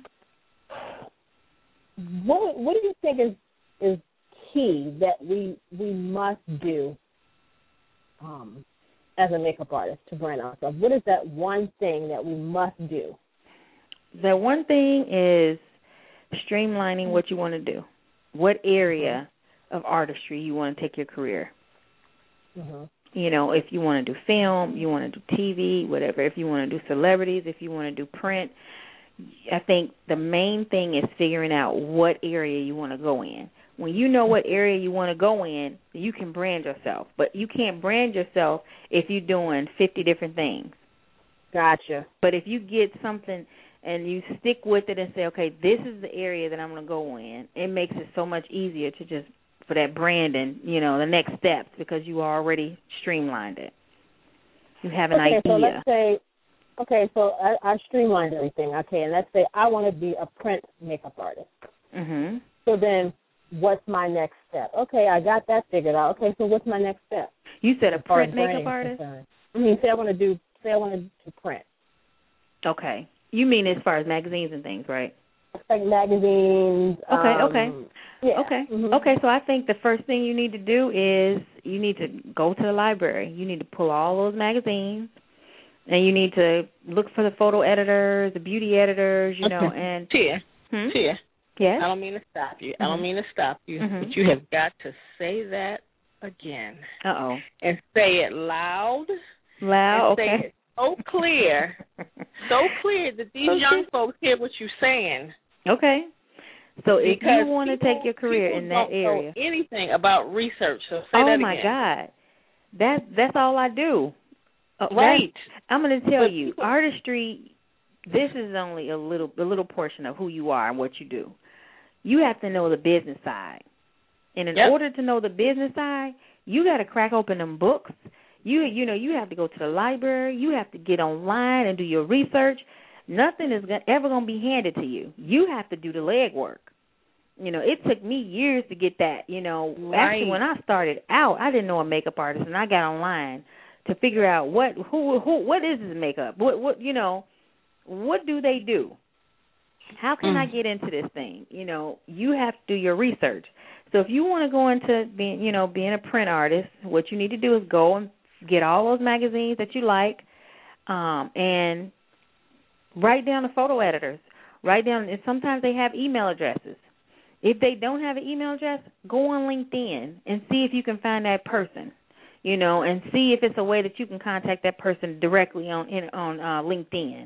What What do you think is is key that we we must do um, as a makeup artist to brand ourselves? What is that one thing that we must do? The one thing is streamlining what you want to do. What area mm-hmm. of artistry you want to take your career. Mm-hmm. You know, if you want to do film, you want to do T V, whatever. If you want to do celebrities, if you want to do print, I think the main thing is figuring out what area you want to go in. When you know what area you want to go in, you can brand yourself. But you can't brand yourself if you're doing fifty different things. Gotcha. But if you get something and you stick with it and say, okay, this is the area that I'm going to go in, it makes it so much easier to just, for that branding, you know, the next steps, because you already streamlined it. You have an okay, idea. So let's say, okay, so I, I streamlined everything. Okay, and let's say I want to be a print makeup artist. Mm-hmm. So then what's my next step? Okay, I got that figured out. Okay, so what's my next step? You said a print makeup artist? I mean, say I want to do say I wanted to print. Okay. You mean as far as magazines and things, right? Like magazines. Okay, um, okay. Yeah. Okay. Mm-hmm. Okay, so I think the first thing you need to do is you need to go to the library. You need to pull all those magazines, and you need to look for the photo editors, the beauty editors, you know, Okay. and Tia, hmm? Tia, Yes? I don't mean to stop you. Mm-hmm. I don't mean to stop you, Mm-hmm. but you have got to say that again. Uh-oh. And say it loud. Loud, and say okay. it so clear, so clear that these okay. young folks hear what you're saying. Okay. So if because you want to people, take your career in that don't area. know anything about research, so say oh that my again. God. That, that's all I do. Uh, right. I'm going to tell but you, people, artistry, this is only a little a little portion of who you are and what you do. You have to know the business side. And in yep. order to know the business side, you got to crack open them books. You you know, you have to go to the library. You have to get online and do your research. Nothing is gonna, ever going to be handed to you. You have to do the legwork. You know, it took me years to get that. You know, right. actually, when I started out, I didn't know a makeup artist, and I got online to figure out what who who what is this makeup? What what you know, what do they do? How can mm. I get into this thing? You know, you have to do your research. So if you want to go into being, you know, being a print artist, what you need to do is go and get all those magazines that you like, um, and write down the photo editors. Write down, and sometimes they have email addresses. If they don't have an email address, go on LinkedIn and see if you can find that person, you know, and see if it's a way that you can contact that person directly on in, on uh, LinkedIn.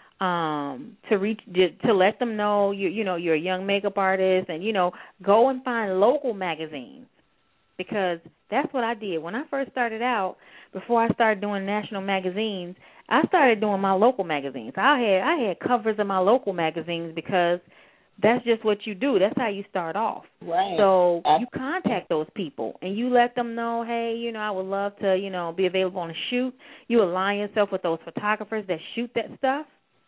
Um, to reach to let them know you you know you're a young makeup artist, and you know go and find local magazines, because that's what I did when I first started out. Before I started doing national magazines, I started doing my local magazines. I had I had covers of my local magazines because that's just what you do. That's how you start off. Right. So you contact those people and you let them know, hey, you know, I would love to, you know, be available on a shoot. You align yourself with those photographers that shoot that stuff.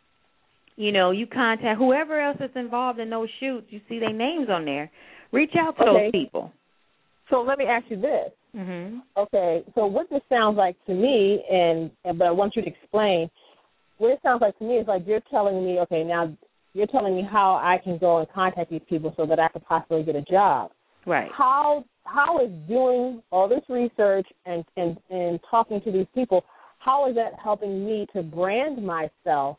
You know, you contact whoever else is involved in those shoots. You see their names on there. Reach out to okay. those people. So let me ask you this. Mm-hmm. Okay, so what this sounds like to me, and, and but I want you to explain, what it sounds like to me is like you're telling me, okay, now you're telling me how I can go and contact these people so that I could possibly get a job. Right. How how is doing all this research and, and, and talking to these people, how is that helping me to brand myself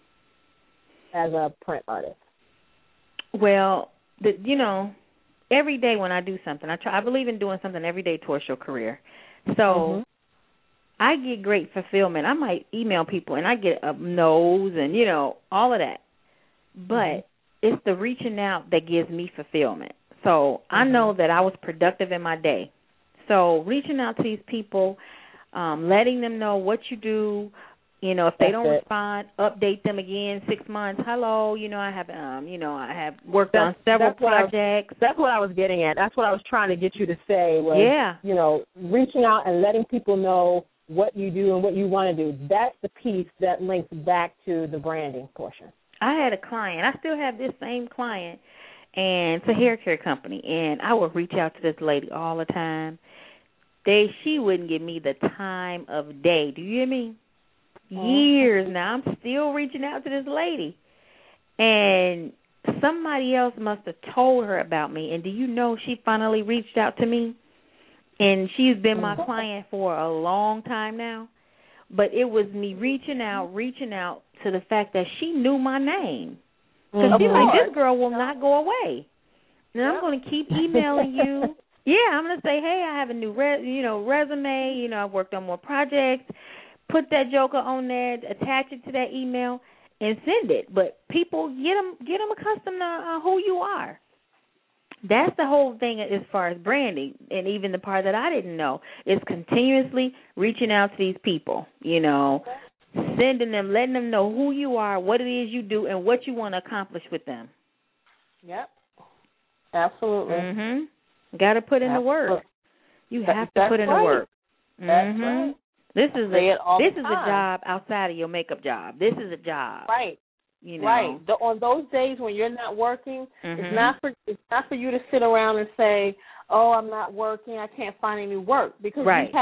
as a print artist? Well, the, you know, every day when I do something, I try. I believe in doing something every day towards your career. So mm-hmm. I get great fulfillment. I might email people and I get a no's and, you know, all of that. But mm-hmm. it's the reaching out that gives me fulfillment. So mm-hmm. I know that I was productive in my day. So reaching out to these people, um, letting them know what you do. You know, if they That's don't it. respond, update them again six months. Hello, you know, I have, um, you know, I have worked that's, on several that's projects. What was, that's what I was getting at. That's what I was trying to get you to say. Was, yeah. You know, reaching out and letting people know what you do and what you want to do. That's the piece that links back to the branding portion. I had a client. I still have this same client, and it's a hair care company. And I would reach out to this lady all the time. They, she wouldn't give me the time of day. Do you hear me? Years now, I'm still reaching out to this lady, and somebody else must have told her about me. And do you know she finally reached out to me, and she's been my client for a long time now. But it was me reaching out, reaching out to the fact that she knew my name, because she's like, this girl will not go away, and I'm going to keep emailing you. Yeah, I'm going to say, hey, I have a new res- you know resume. You know, I've worked on more projects. Put that joker on there, attach it to that email, and send it. But people, get them, get them accustomed to uh, who you are. That's the whole thing as far as branding, and even the part that I didn't know is continuously reaching out to these people, you know, sending them, letting them know who you are, what it is you do, and what you want to accomplish with them. Yep, absolutely. Mm-hmm. Got to put in absolutely. the work. You have That's to put in right. the work. That's mm-hmm. right. This is a this is time. a job outside of your makeup job. This is a job, right? You know, right. The, on those days when you're not working, mm-hmm. it's not for it's not for you to sit around and say, "Oh, I'm not working. I can't find any work," because right. you have to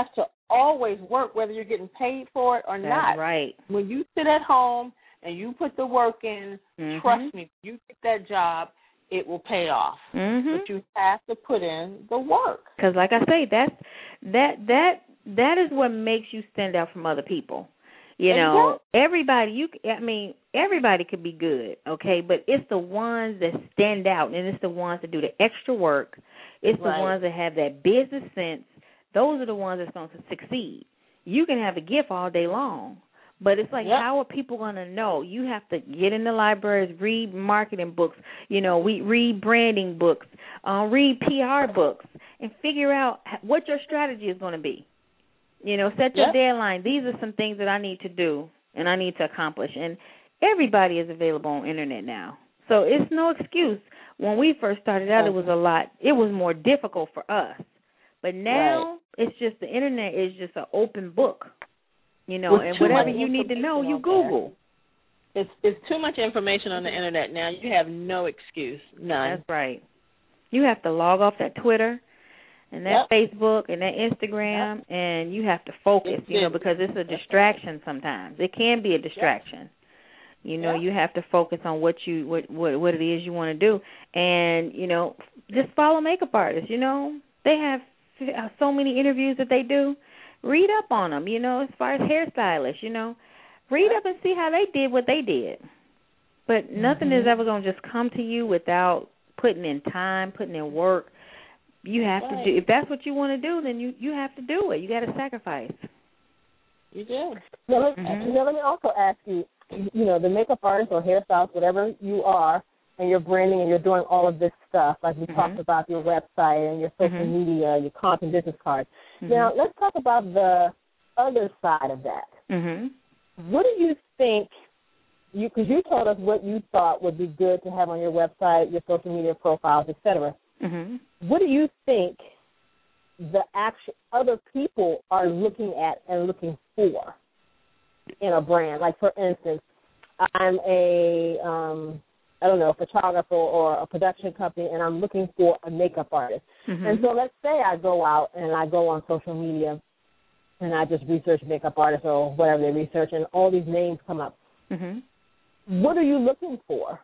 always work, whether you're getting paid for it or That's not. right. When you sit at home and you put the work in, Mm-hmm. trust me, you get that job, it will pay off. Mm-hmm. But you have to put in the work. Because, like I say, that's that that that is what makes you stand out from other people. You know, exactly. everybody. You, I mean, everybody could be good, okay, but it's the ones that stand out, and it's the ones that do the extra work. It's the Right. ones that have that business sense. Those are the ones that's going to succeed. You can have a gift all day long, but it's like, yep. how are people going to know? You have to get in the libraries, read marketing books, you know, we read branding books, uh, read P R books, and figure out what your strategy is going to be. You know, set your yep. deadline. These are some things that I need to do and I need to accomplish. And everybody is available on internet now. So it's no excuse. When we first started out, it was a lot. It was more difficult for us. But now right. it's just the internet is just an open book. You know, With and whatever you need to know, you Google. There. It's it's too much information on the internet now. You have no excuse. None. That's right. You have to log off that Twitter and that yep. Facebook and that Instagram, yep. and you have to focus, it's you know, because it's a distraction sometimes. It can be a distraction. Yep. You know, yep. you have to focus on what you what, what what it is you want to do, and you know, just follow makeup artists. You know, they have so many interviews that they do. Read up on them. You know, as far as hairstylists, you know, read up and see how they did what they did. But nothing mm-hmm. is ever going to just come to you without putting in time, putting in work. You have right. to do. If that's what you want to do, then you, you have to do it. You got to sacrifice. You do. Now let, mm-hmm. now, let me also ask you. You know, the makeup artist or hairstylist, whatever you are, and you're branding and you're doing all of this stuff, like we mm-hmm. talked about your website and your social mm-hmm. media, your content business cards. Mm-hmm. Now let's talk about the other side of that. Mm-hmm. What do you think? You because you told us what you thought would be good to have on your website, your social media profiles, et cetera. Mm-hmm. What do you think the actual other people are looking at and looking for in a brand? Like, for instance, I'm a, um, I don't know, a photographer or a production company, and I'm looking for a makeup artist. Mm-hmm. And so let's say I go out and I go on social media and I just research makeup artists or whatever they research, and all these names come up. Mm-hmm. What are you looking for?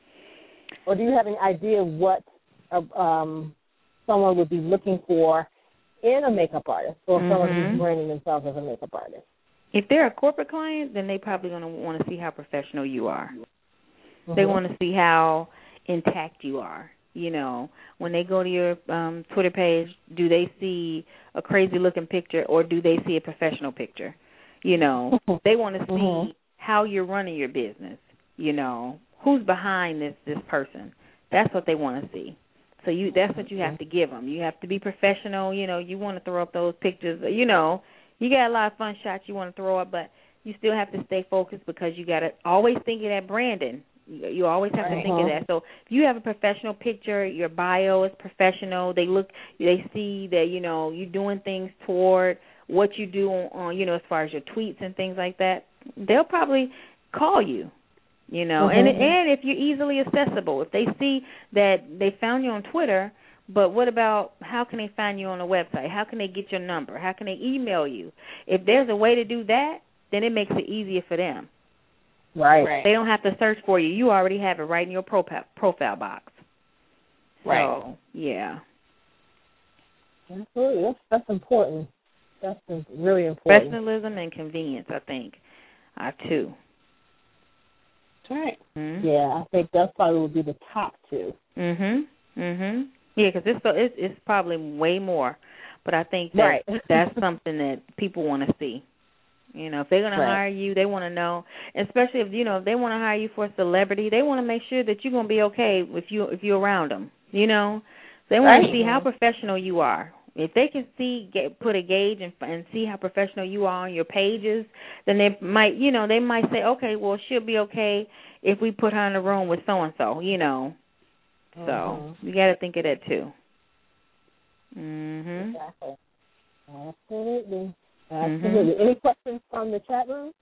Or do you have any idea what uh, um, someone would be looking for in a makeup artist or mm-hmm. someone who's branding themselves as a makeup artist? If they're a corporate client, then they probably going to want to see how professional you are. Mm-hmm. They want to see how intact you are. You know, when they go to your um, Twitter page, do they see a crazy-looking picture or do they see a professional picture? You know, they want to see mm-hmm. how you're running your business. You know, who's behind this this person. That's what they want to see. So you that's what you have to give them. You have to be professional. You know, you want to throw up those pictures. You know, you got a lot of fun shots you want to throw up, but you still have to stay focused because you got to always think of that branding. You always have to think of that. So if you have a professional picture, your bio is professional. They look, they see that, you know, you're doing things toward what you do on, you know, as far as your tweets and things like that. They'll probably call you, you know. Mm-hmm. And and if you're easily accessible, if they see that they found you on Twitter, but what about how can they find you on a website? How can they get your number? How can they email you? If there's a way to do that, then it makes it easier for them. Right. right. They don't have to search for you. You already have it right in your profile profile box. Right. So, yeah. Absolutely. That's, that's important. That's really important. Professionalism and convenience, I think, are two. That's right. Mm-hmm. Yeah, I think that's probably would be the top two. Mm-hmm. Mm-hmm. Yeah, because it's, it's, it's probably way more. But I think that right. that's something that people want to see. You know, if they're going right. to hire you, they want to know, especially if, you know, if they want to hire you for a celebrity, they want to make sure that you're going to be okay if, you, if you're around them, you know. They want right. to see how professional you are. If they can see, get, put a gauge and, and see how professional you are on your pages, then they might, you know, they might say, okay, well, she'll be okay if we put her in a room with so-and-so, you know. Mm-hmm. So you got to think of that, too. Mm-hmm. Exactly. Absolutely. Mm-hmm. Absolutely. Any questions from the chat room?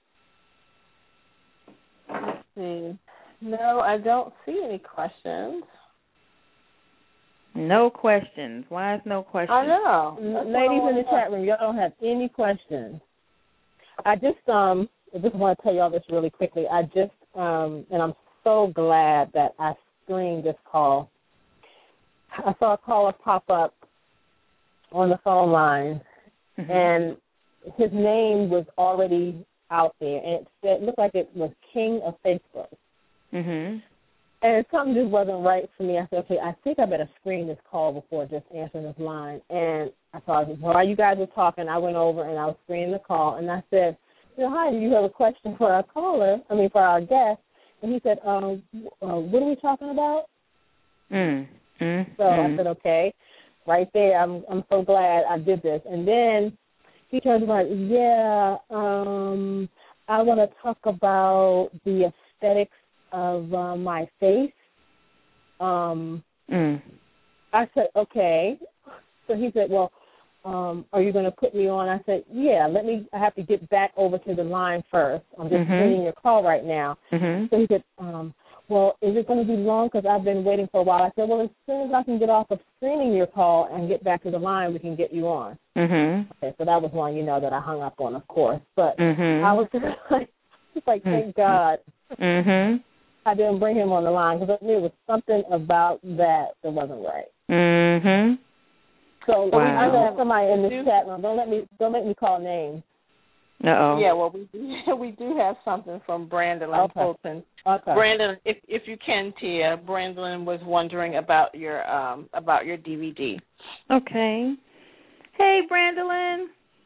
Let's see. No, I don't see any questions. No questions. Why is no questions? I know. That's Ladies in the chat room, y'all don't have any questions. I just um I just want to tell y'all this really quickly. I just um and I'm so glad that I screened this call. I saw a caller pop up on the phone line, mm-hmm. and his name was already out there, and it, it looked like it was King of Facebook. Mm-hmm. And something just wasn't right for me. I said, okay, I think I better screen this call before just answering this line. And I thought, while you guys were talking, I went over and I was screening the call, and I said, you know, hi, do you have a question for our caller, I mean, for our guest? And he said, um, uh, what are we talking about? Mm. Mm. So mm. I said, okay, right there, I'm I'm so glad I did this. And then he turns around, yeah, um, I want to talk about the aesthetics of uh, my face. Um, mm. I said, okay. So he said, well, um, are you going to put me on? I said, yeah, let me, I have to get back over to the line first. I'm just mm-hmm. screening your call right now. Mm-hmm. So he said, um, well, is it going to be long? Because I've been waiting for a while. I said, well, as soon as I can get off of screening your call and get back to the line, we can get you on. Mm-hmm. Okay, so that was one, you know, that I hung up on, of course. But mm-hmm. I was just like, just like, thank God mm-hmm. I didn't bring him on the line, because I knew there was something about that that wasn't right. Mm-hmm. So wow. I know somebody in this chat room. Don't let me don't make me call names. Uh-oh. Yeah, well, we do, we do have something from Brandon okay. Fulton. Okay. Brandon, if if you can, Tia, Brandon was wondering about your um about your D V D. Okay. Hey, Brandon.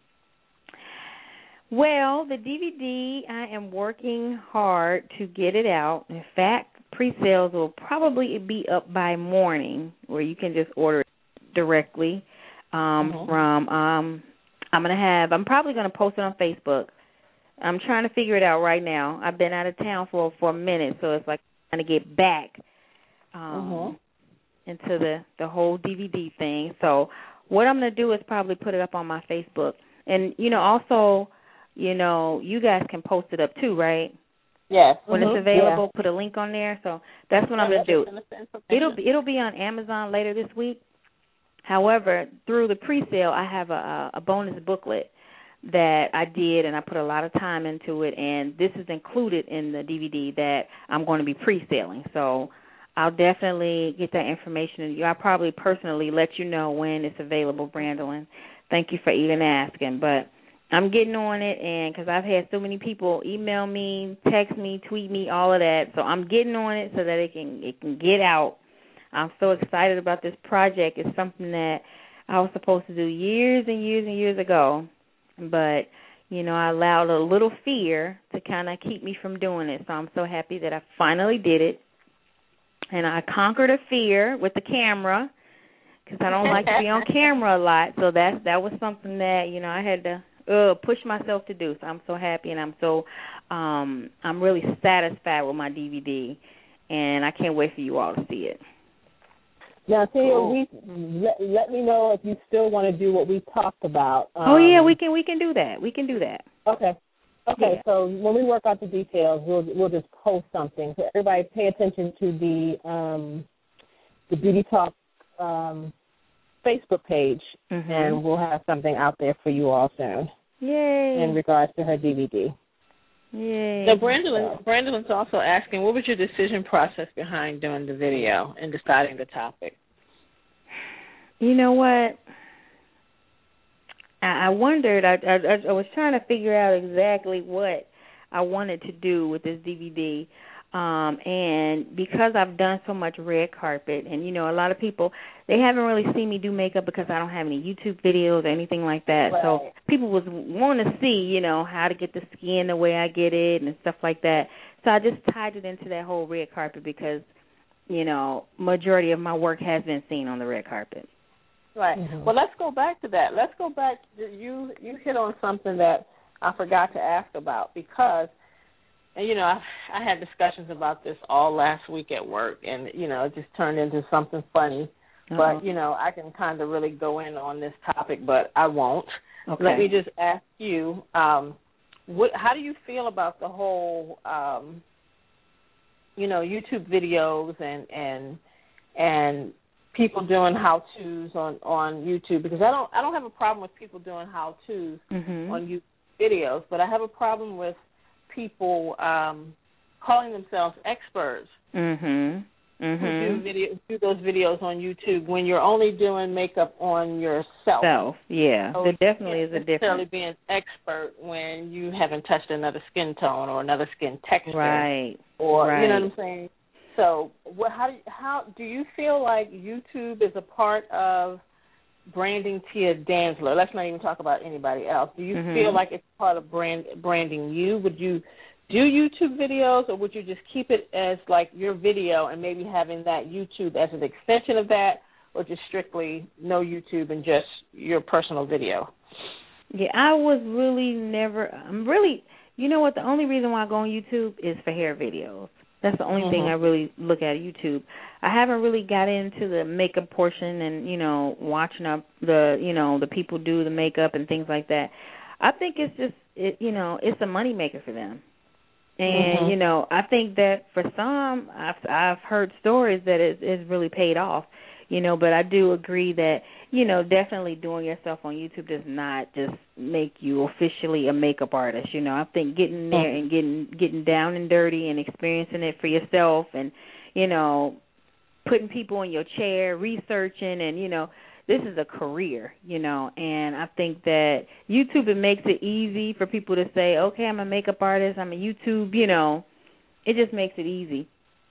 Well, the D V D, I am working hard to get it out. In fact, pre-sales will probably be up by morning, where you can just order it directly um, mm-hmm. from. Um, I'm gonna have. I'm probably gonna post it on Facebook. I'm trying to figure it out right now. I've been out of town for for a minute, so it's like trying to get back um, mm-hmm. into the the whole D V D thing. So what I'm gonna do is probably put it up on my Facebook, and you know, also, you know, you guys can post it up too, right? Yes. When mm-hmm. it's available, yeah. put a link on there. So that's what I'm gonna do. It'll be, it'll be on Amazon later this week. However, through the pre-sale, I have a, a bonus booklet that I did, and I put a lot of time into it, and this is included in the D V D that I'm going to be pre-selling. So I'll definitely get that information to you. I'll probably personally let you know when it's available, Brandon. Thank you for even asking. But I'm getting on it, and because I've had so many people email me, text me, tweet me, all of that. So I'm getting on it so that it can it can get out. I'm so excited about this project. It's something that I was supposed to do years and years and years ago. But, you know, I allowed a little fear to kind of keep me from doing it. So I'm so happy that I finally did it. And I conquered a fear with the camera, because I don't like to be on camera a lot. So that, that was something that, you know, I had to uh, push myself to do. So I'm so happy, and I'm so um, I'm really satisfied with my D V D. And I can't wait for you all to see it. Now, Tia, cool. we let, let me know if you still want to do what we talked about. Um, oh yeah, we can we can do that. We can do that. Okay. Okay. Yeah. So when we work out the details, we'll we'll just post something. So everybody, pay attention to the um, the Beauty Talk um, Facebook page, mm-hmm. and we'll have something out there for you all soon. Yay! In regards to her D V D. Yay! So Brandon, Brandon's also asking, what was your decision process behind doing the video and deciding the topic? You know what? I, I wondered. I, I I was trying to figure out exactly what I wanted to do with this D V D. Um, and because I've done so much red carpet, and, you know, a lot of people, they haven't really seen me do makeup because I don't have any YouTube videos or anything like that. Right. So people was wanting to see, you know, how to get the skin the way I get it and stuff like that. So I just tied it into that whole red carpet because, you know, majority of my work has been seen on the red carpet. Right. Mm-hmm. Well, let's go back to that. Let's go back. You, you hit on something that I forgot to ask about because, and, you know, I, I had discussions about this all last week at work, and, you know, it just turned into something funny. Uh-huh. But, you know, I can kind of really go in on this topic, but I won't. Okay. Let me just ask you, um, what, how do you feel about the whole, um, you know, YouTube videos and, and, and people doing how-tos on, on YouTube, because I don't I don't have a problem with people doing how-tos mm-hmm. on YouTube videos, but I have a problem with people um, calling themselves experts mm-hmm. Mm-hmm. who do video do those videos on YouTube when you're only doing makeup on yourself. Self, yeah, so there definitely is a difference. Necessarily being expert when you haven't touched another skin tone or another skin texture, right? Or right. you know what I'm saying. So, what, how do you, how do you feel like YouTube is a part of branding Tia Dantzler? Let's not even talk about anybody else. Do you mm-hmm. feel like it's part of brand branding you? Would you do YouTube videos, or would you just keep it as like your video and maybe having that YouTube as an extension of that, or just strictly no YouTube and just your personal video? Yeah, I was really never. I'm really. You know what? The only reason why I go on YouTube is for hair videos. That's the only mm-hmm. thing I really look at YouTube. I haven't really got into the makeup portion and, you know, watching up the, you know, the people do the makeup and things like that. I think it's just, it, you know, it's a money maker for them. And, mm-hmm. you know, I think that for some, I've, I've heard stories that it, it's really paid off, you know, but I do agree that, you know, definitely doing yourself on YouTube does not just make you officially a makeup artist. You know, I think getting there and getting getting down and dirty and experiencing it for yourself and, you know, putting people in your chair, researching and, you know, this is a career, you know, and I think that YouTube, it makes it easy for people to say, okay, I'm a makeup artist, I'm a YouTube, you know, it just makes it easy.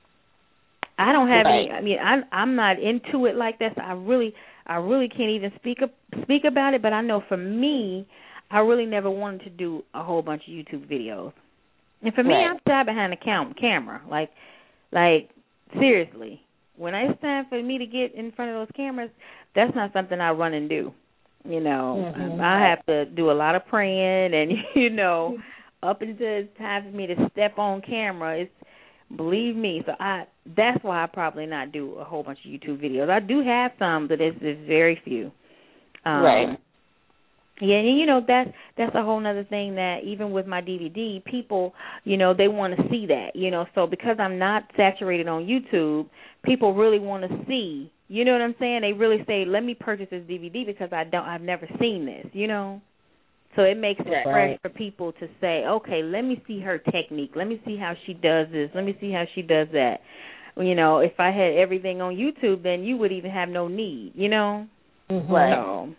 I don't have right. any, I mean, I'm, I'm not into it like that, so I really, I really can't even speak up, speak about it, but I know for me, I really never wanted to do a whole bunch of YouTube videos. And for me, right. I'm shy behind the cam- camera, like, like, seriously. When it's time for me to get in front of those cameras, that's not something I run and do. You know, mm-hmm. I have to do a lot of praying, and you know, up until it's time for me to step on camera, it's believe me. So I that's why I probably not do a whole bunch of YouTube videos. I do have some, but it's, it's very few. Um, right. Yeah, and you know that's that's a whole other thing that even with my D V D, people, you know, they want to see that, you know. So because I'm not saturated on YouTube, people really want to see. You know what I'm saying? They really say, "Let me purchase this D V D because I don't, I've never seen this." You know, so it makes it right. fresh for people to say, "Okay, let me see her technique. Let me see how she does this. Let me see how she does that." You know, if I had everything on YouTube, then you would even have no need. You know, mm-hmm. right. So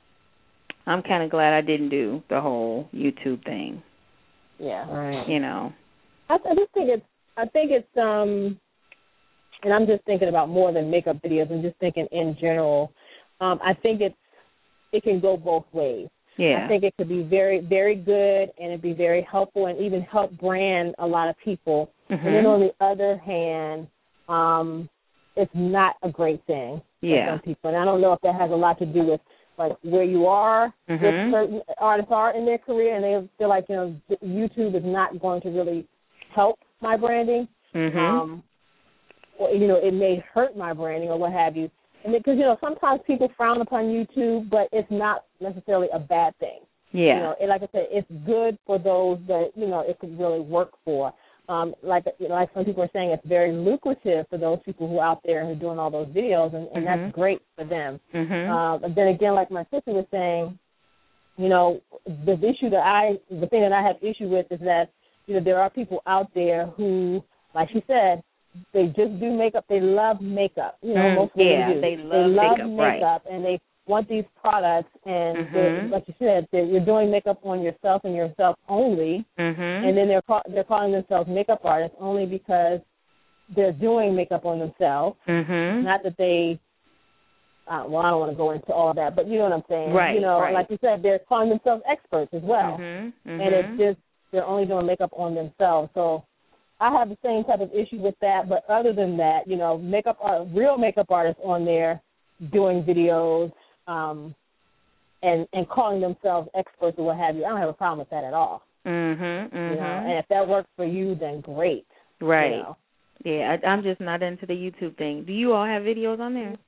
I'm kind of glad I didn't do the whole YouTube thing. Yeah, right. You know, I, I just think it's. I think it's. Um, and I'm just thinking about more than makeup videos. I'm just thinking in general. Um, I think it's. It can go both ways. yeah. I think it could be very, very good, and it'd be very helpful, and even help brand a lot of people. Mm-hmm. And then on the other hand, um, it's not a great thing Yeah. for some people. And I don't know if that has a lot to do with like where you are, Mhm. where certain artists are in their career, and they feel like, you know, YouTube is not going to really help my branding. Mhm. Um, or, you know, it may hurt my branding or what have you. And because, you know, sometimes people frown upon YouTube, but it's not necessarily a bad thing. Yeah. You know, and like I said, it's good for those that, you know, it could really work for. Um, like you know, like some people are saying, it's very lucrative for those people who are out there who are doing all those videos, and, and Mhm. that's great for them. Mhm. Uh, but then again, like my sister was saying, you know, the issue that I, the thing that I have issue with is that, you know, there are people out there who, like she said, they just do makeup. They love makeup. You know, Mm, most women yeah, do. they love they love makeup, makeup, right. and they want these products. And Mhm. they- like you said, they- you're doing makeup on yourself and yourself only. Mhm. And then they're call, they're calling themselves makeup artists only because they're doing makeup on themselves. Mhm. Not that they, uh, well, I don't want to go into all that, but you know what I'm saying. Right, You know, right. like you said, they're calling themselves experts as well. Mhm. And it's Mhm. just they're only doing makeup on themselves. So I have the same type of issue with that. But other than that, you know, makeup art, real makeup artists on there doing videos um, and and calling themselves experts or what have you. I don't have a problem with that at all. Mhm. Mhm. You know, and if that works for you, then great. Right. You know. Yeah, I, I'm just not into the YouTube thing. Do you all have videos on there?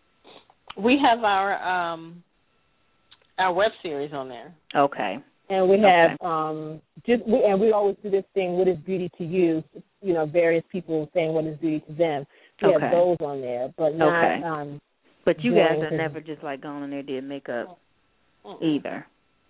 We have our um, our web series on there. Okay. And we have Okay. um, just we, and we always do this thing. What is beauty to you? You know, various people saying what is beauty to them. We okay. have those on there, but not. Okay. Um, but you guys have never just like gone in there and did makeup Mm-mm. either.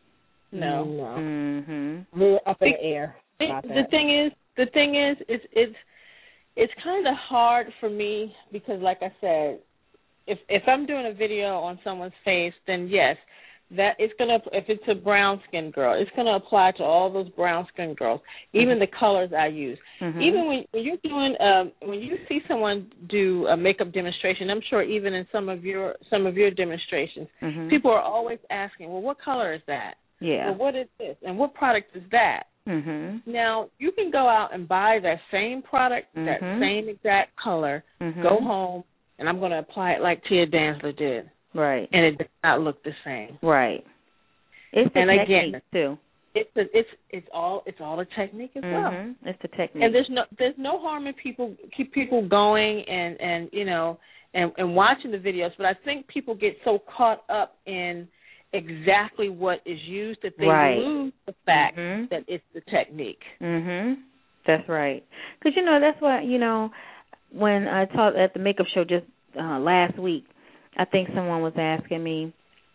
No. No. Mhm. We're up in the air. The, about the that. thing is, the thing is, it's it's it's kind of hard for me because, like I said, if if I'm doing a video on someone's face, then yes, that it's gonna. If it's a brown skinned girl, it's gonna apply to all those brown skinned girls. Even mm-hmm. the colors I use. Mm-hmm. Even when when you're doing, um, when you see someone do a makeup demonstration, I'm sure even in some of your some of your demonstrations, mm-hmm. people are always asking, well, what color is that? Yeah. Well, what is this? And what product is that? Mm-hmm. Now, you can go out and buy that same product, mm-hmm. that same exact color, mm-hmm. go home, and I'm going to apply it like Tia Dantzler did. Right. And it does not look the same. Right. It's the and technique, again, too. It's a, it's it's all it's all a technique as mm-hmm. well. It's the technique. And there's no there's no harm in people keep people going and, and you know and, and watching the videos, but I think people get so caught up in exactly what is used that they right. lose the fact mm-hmm. that it's the technique. Mhm. That's right. Because you know that's why you know when I taught at the makeup show just uh, last week, I think someone was asking me,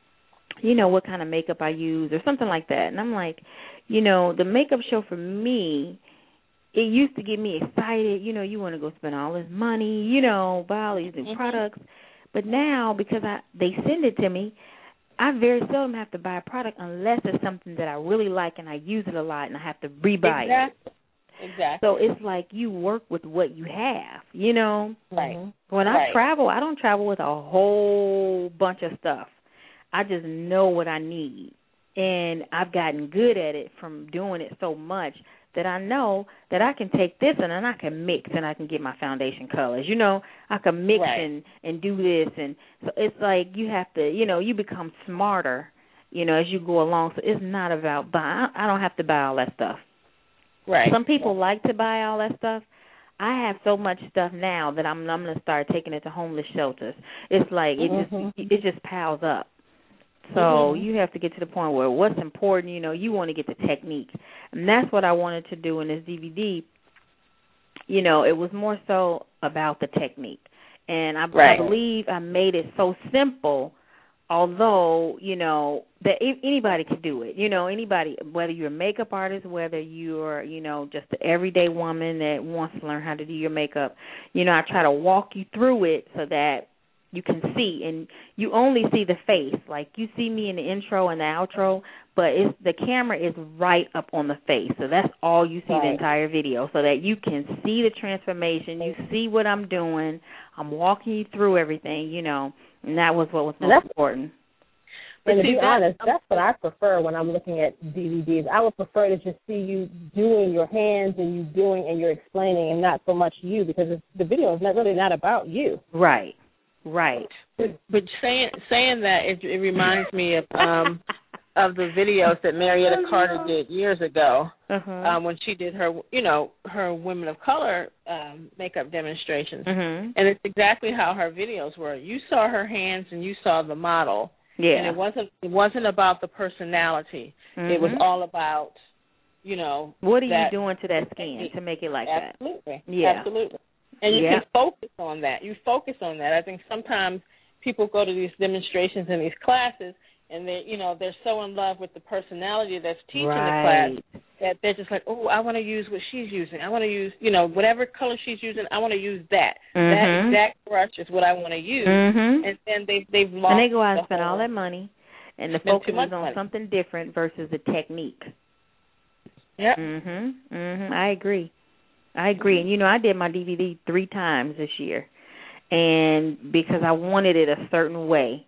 you know, what kind of makeup I use or something like that, and I'm like, you know, the makeup show for me, it used to get me excited. You know, you want to go spend all this money, you know, buy all these new mm-hmm. products, but now because I they send it to me. I very seldom have to buy a product unless it's something that I really like and I use it a lot and I have to rebuy exactly. it. Exactly. So it's like you work with what you have, you know. Right. When right. I travel, I don't travel with a whole bunch of stuff. I just know what I need. And I've gotten good at it from doing it so much that I know that I can take this and then I can mix and I can get my foundation colors. You know, I can mix right. and, and do this. And so it's like you have to, you know, you become smarter, you know, as you go along. So it's not about buying. I don't have to buy all that stuff. Right. Some people right. like to buy all that stuff. I have so much stuff now that I'm, I'm going to start taking it to homeless shelters. It's like it mm-hmm. just it just piles up. So mm-hmm. you have to get to the point where what's important, you know, you want to get the technique. And that's what I wanted to do in this D V D. You know, it was more so about the technique. And I, right. I believe I made it so simple, although, you know, that anybody could do it. You know, anybody, whether you're a makeup artist, whether you're, you know, just the everyday woman that wants to learn how to do your makeup. You know, I try to walk you through it so that you can see, and you only see the face. Like you see me in the intro and the outro, but it's, the camera is right up on the face. So that's all you see right. the entire video, so that you can see the transformation. You see what I'm doing. I'm walking you through everything, you know, and that was what was most that's, important. And to be honest, that's what I prefer when I'm looking at D V Ds. I would prefer to just see you doing your hands and you doing and you're explaining and not so much you, because it's, the video is not really not about you. Right. Right, but, but saying saying that it, it reminds me of um of the videos that Marietta Carter did years ago uh-huh. um, when she did her you know her women of color um, makeup demonstrations, uh-huh. and it's exactly how her videos were. You saw her hands and you saw the model, yeah, and it wasn't it wasn't about the personality. Uh-huh. It was all about you know what are that, you doing to that skin to make it like absolutely. that? Yeah, absolutely. And you yeah. can focus on that. You focus on that. I think sometimes people go to these demonstrations and these classes, and they, you know, they're so in love with the personality that's teaching right. the class that they're just like, oh, I want to use what she's using. I want to use, you know, whatever color she's using. I want to use that. Mm-hmm. That exact brush is what I want to use. Mm-hmm. And then they they've lost. And they go out and the spend whole, all that money, and the focus is on money. something different versus the technique. Yep. Mhm. Mhm. I agree. I agree. And, you know, I did my D V D three times this year, and because I wanted it a certain way.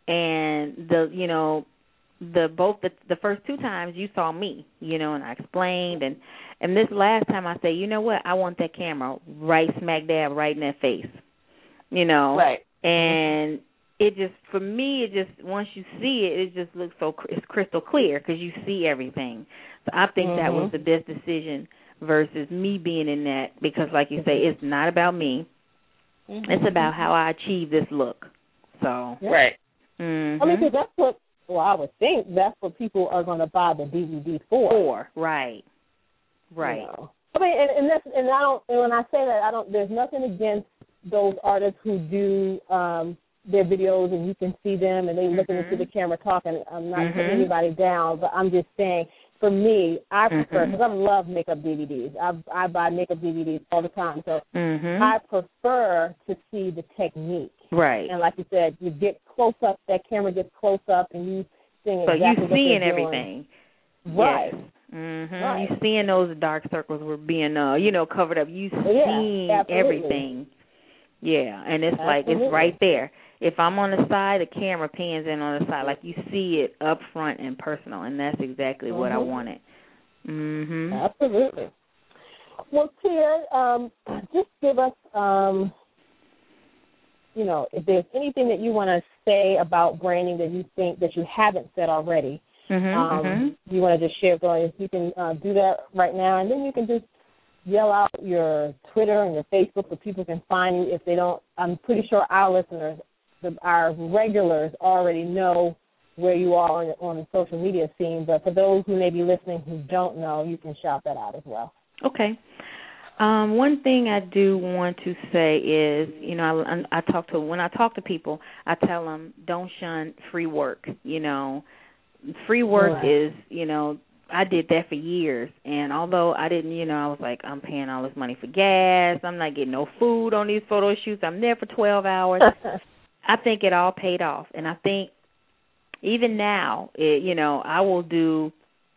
And, the you know, the both the, the first two times you saw me, you know, and I explained. And, and this last time I said, you know what, I want that camera right smack dab right in that face, you know. Right. And it just, for me, it just, once you see it, it just looks so, it's crystal clear because you see everything. So I think mm-hmm. that was the best decision versus me being in that, because like you say, it's not about me. Mm-hmm. It's about how I achieve this look. So yeah. Right. Mm-hmm. I mean, because that's what, well, I would think that's what people are going to buy the D V D for. For, right. Right. You know? I mean, and, and, that's, and I don't, and when I say that, I don't, there's nothing against those artists who do um, their videos and you can see them and they looking mm-hmm. into the camera talking. I'm not mm-hmm. putting anybody down, but I'm just saying, for me, I prefer, because mm-hmm. I love makeup D V Ds. I, I buy makeup D V Ds all the time. So mm-hmm. I prefer to see the technique. Right. And like you said, you get close up, that camera gets close up and you seeing so exactly you what seeing they're everything. doing. Right. Yes. Mm-hmm. Right. You seeing those dark circles were being, uh, you know, covered up. You yeah, seeing absolutely. everything. Yeah, and it's absolutely. like it's right there. If I'm on the side, the camera pans in on the side, like you see it up front and personal, and that's exactly mm-hmm. what I wanted. Mm-hmm. Absolutely. Well, Tia, um, just give us, um, you know, if there's anything that you want to say about branding that you think that you haven't said already, mm-hmm, um, mm-hmm. you want to just share going. You can uh, do that right now, and then you can just yell out your Twitter and your Facebook so people can find you if they don't. I'm pretty sure our listeners, the, our regulars, already know where you are on, on the social media scene, but for those who may be listening who don't know, you can shout that out as well. Okay. Um, one thing I do want to say is, you know, I, I talk to when I talk to people, I tell them don't shun free work. You know, free work right. is, you know, I did that for years, and although I didn't, you know, I was like, I'm paying all this money for gas, I'm not getting no food on these photo shoots, I'm there for twelve hours. I think it all paid off, and I think even now, it, you know, I will do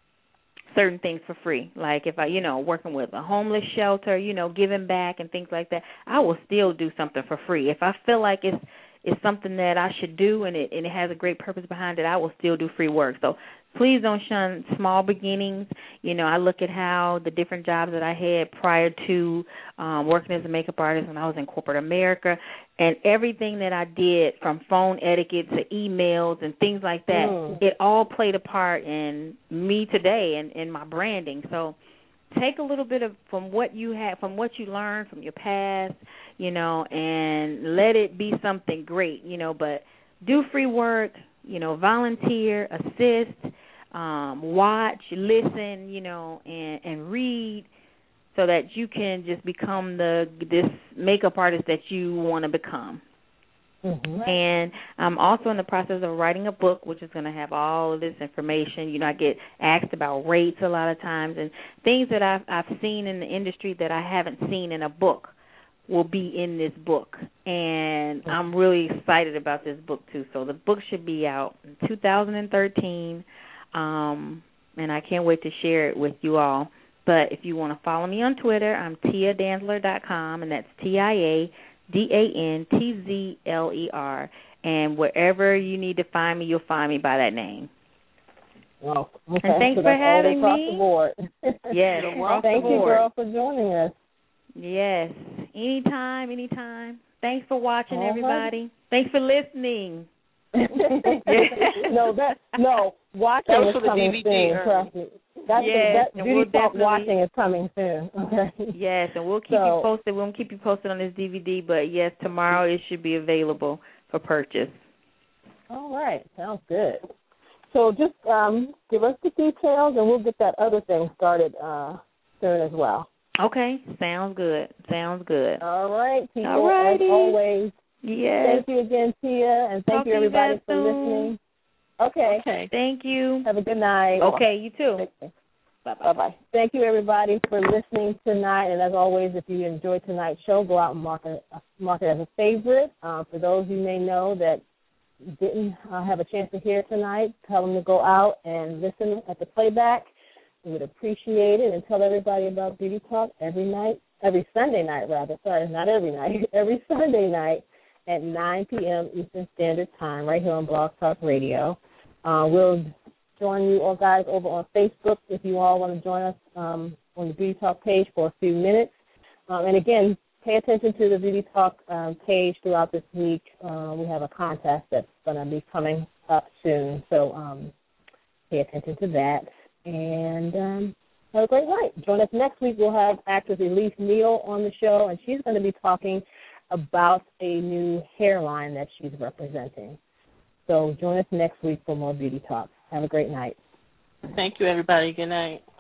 certain things for free. Like if I, you know, working with a homeless shelter, you know, giving back and things like that, I will still do something for free. If I feel like it's it's something that I should do and it and it has a great purpose behind it, I will still do free work. So please don't shun small beginnings. You know, I look at how the different jobs that I had prior to um, working as a makeup artist when I was in corporate America, and everything that I did from phone etiquette to emails and things like that, mm. it all played a part in me today and in my branding. So take a little bit of from what you had, from what you learned from your past, you know, and let it be something great, you know, but do free work, you know, volunteer, assist, um, watch, listen, you know, and, and read so that you can just become the this makeup artist that you want to become. Mm-hmm. And I'm also in the process of writing a book, which is going to have all of this information. You know, I get asked about rates a lot of times, and things that I've, I've seen in the industry that I haven't seen in a book will be in this book. And I'm really excited about this book, too. So the book should be out in two thousand thirteen, um, and I can't wait to share it with you all. But if you want to follow me on Twitter, I'm tia danzler dot com, and that's T I A D A N T Z L E R. And wherever you need to find me, you'll find me by that name. Well, okay. And thanks so for having across me. The board. Yes, well, thank you, girl, for joining us. Yes, anytime, anytime. Thanks for watching, all everybody. Right. Thanks for listening. no, that no watching that is coming D V D soon. Trust me. That's yes, the, that Beauty we'll Talk watching is coming soon. Okay. Yes, and we'll keep so, you posted. We'll keep you posted on this D V D. But yes, tomorrow it should be available for purchase. All right, sounds good. So just um, give us the details, and we'll get that other thing started uh, soon as well. Okay, sounds good. Sounds good. All right, people. All righty. As always. Yes. Thank you again, Tia, and thank Talk you everybody you for soon. listening. Okay. Okay. Thank you. Have a good night. Okay, you too. Bye bye. Thank you everybody for listening tonight, and as always, if you enjoyed tonight's show, go out and mark it, mark it as a favorite. Uh, for those you may know that didn't uh, have a chance to hear tonight, tell them to go out and listen at the playback. We would appreciate it, and tell everybody about Beauty Talk every night, every Sunday night rather. Sorry, not every night, every Sunday night at nine p.m. Eastern Standard Time, right here on Blog Talk Radio. Uh, we'll join you all guys over on Facebook if you all want to join us um, on the Beauty Talk page for a few minutes. Um, and again, pay attention to the Beauty Talk um, page throughout this week. Uh, we have a contest that's going to be coming up soon, so um, pay attention to that. And um, have a great night. Join us next week. We'll have actress Elise Neal on the show, and she's going to be talking about a new hairline that she's representing. So join us next week for more Beauty Talk. Have a great night. Thank you, everybody. Good night.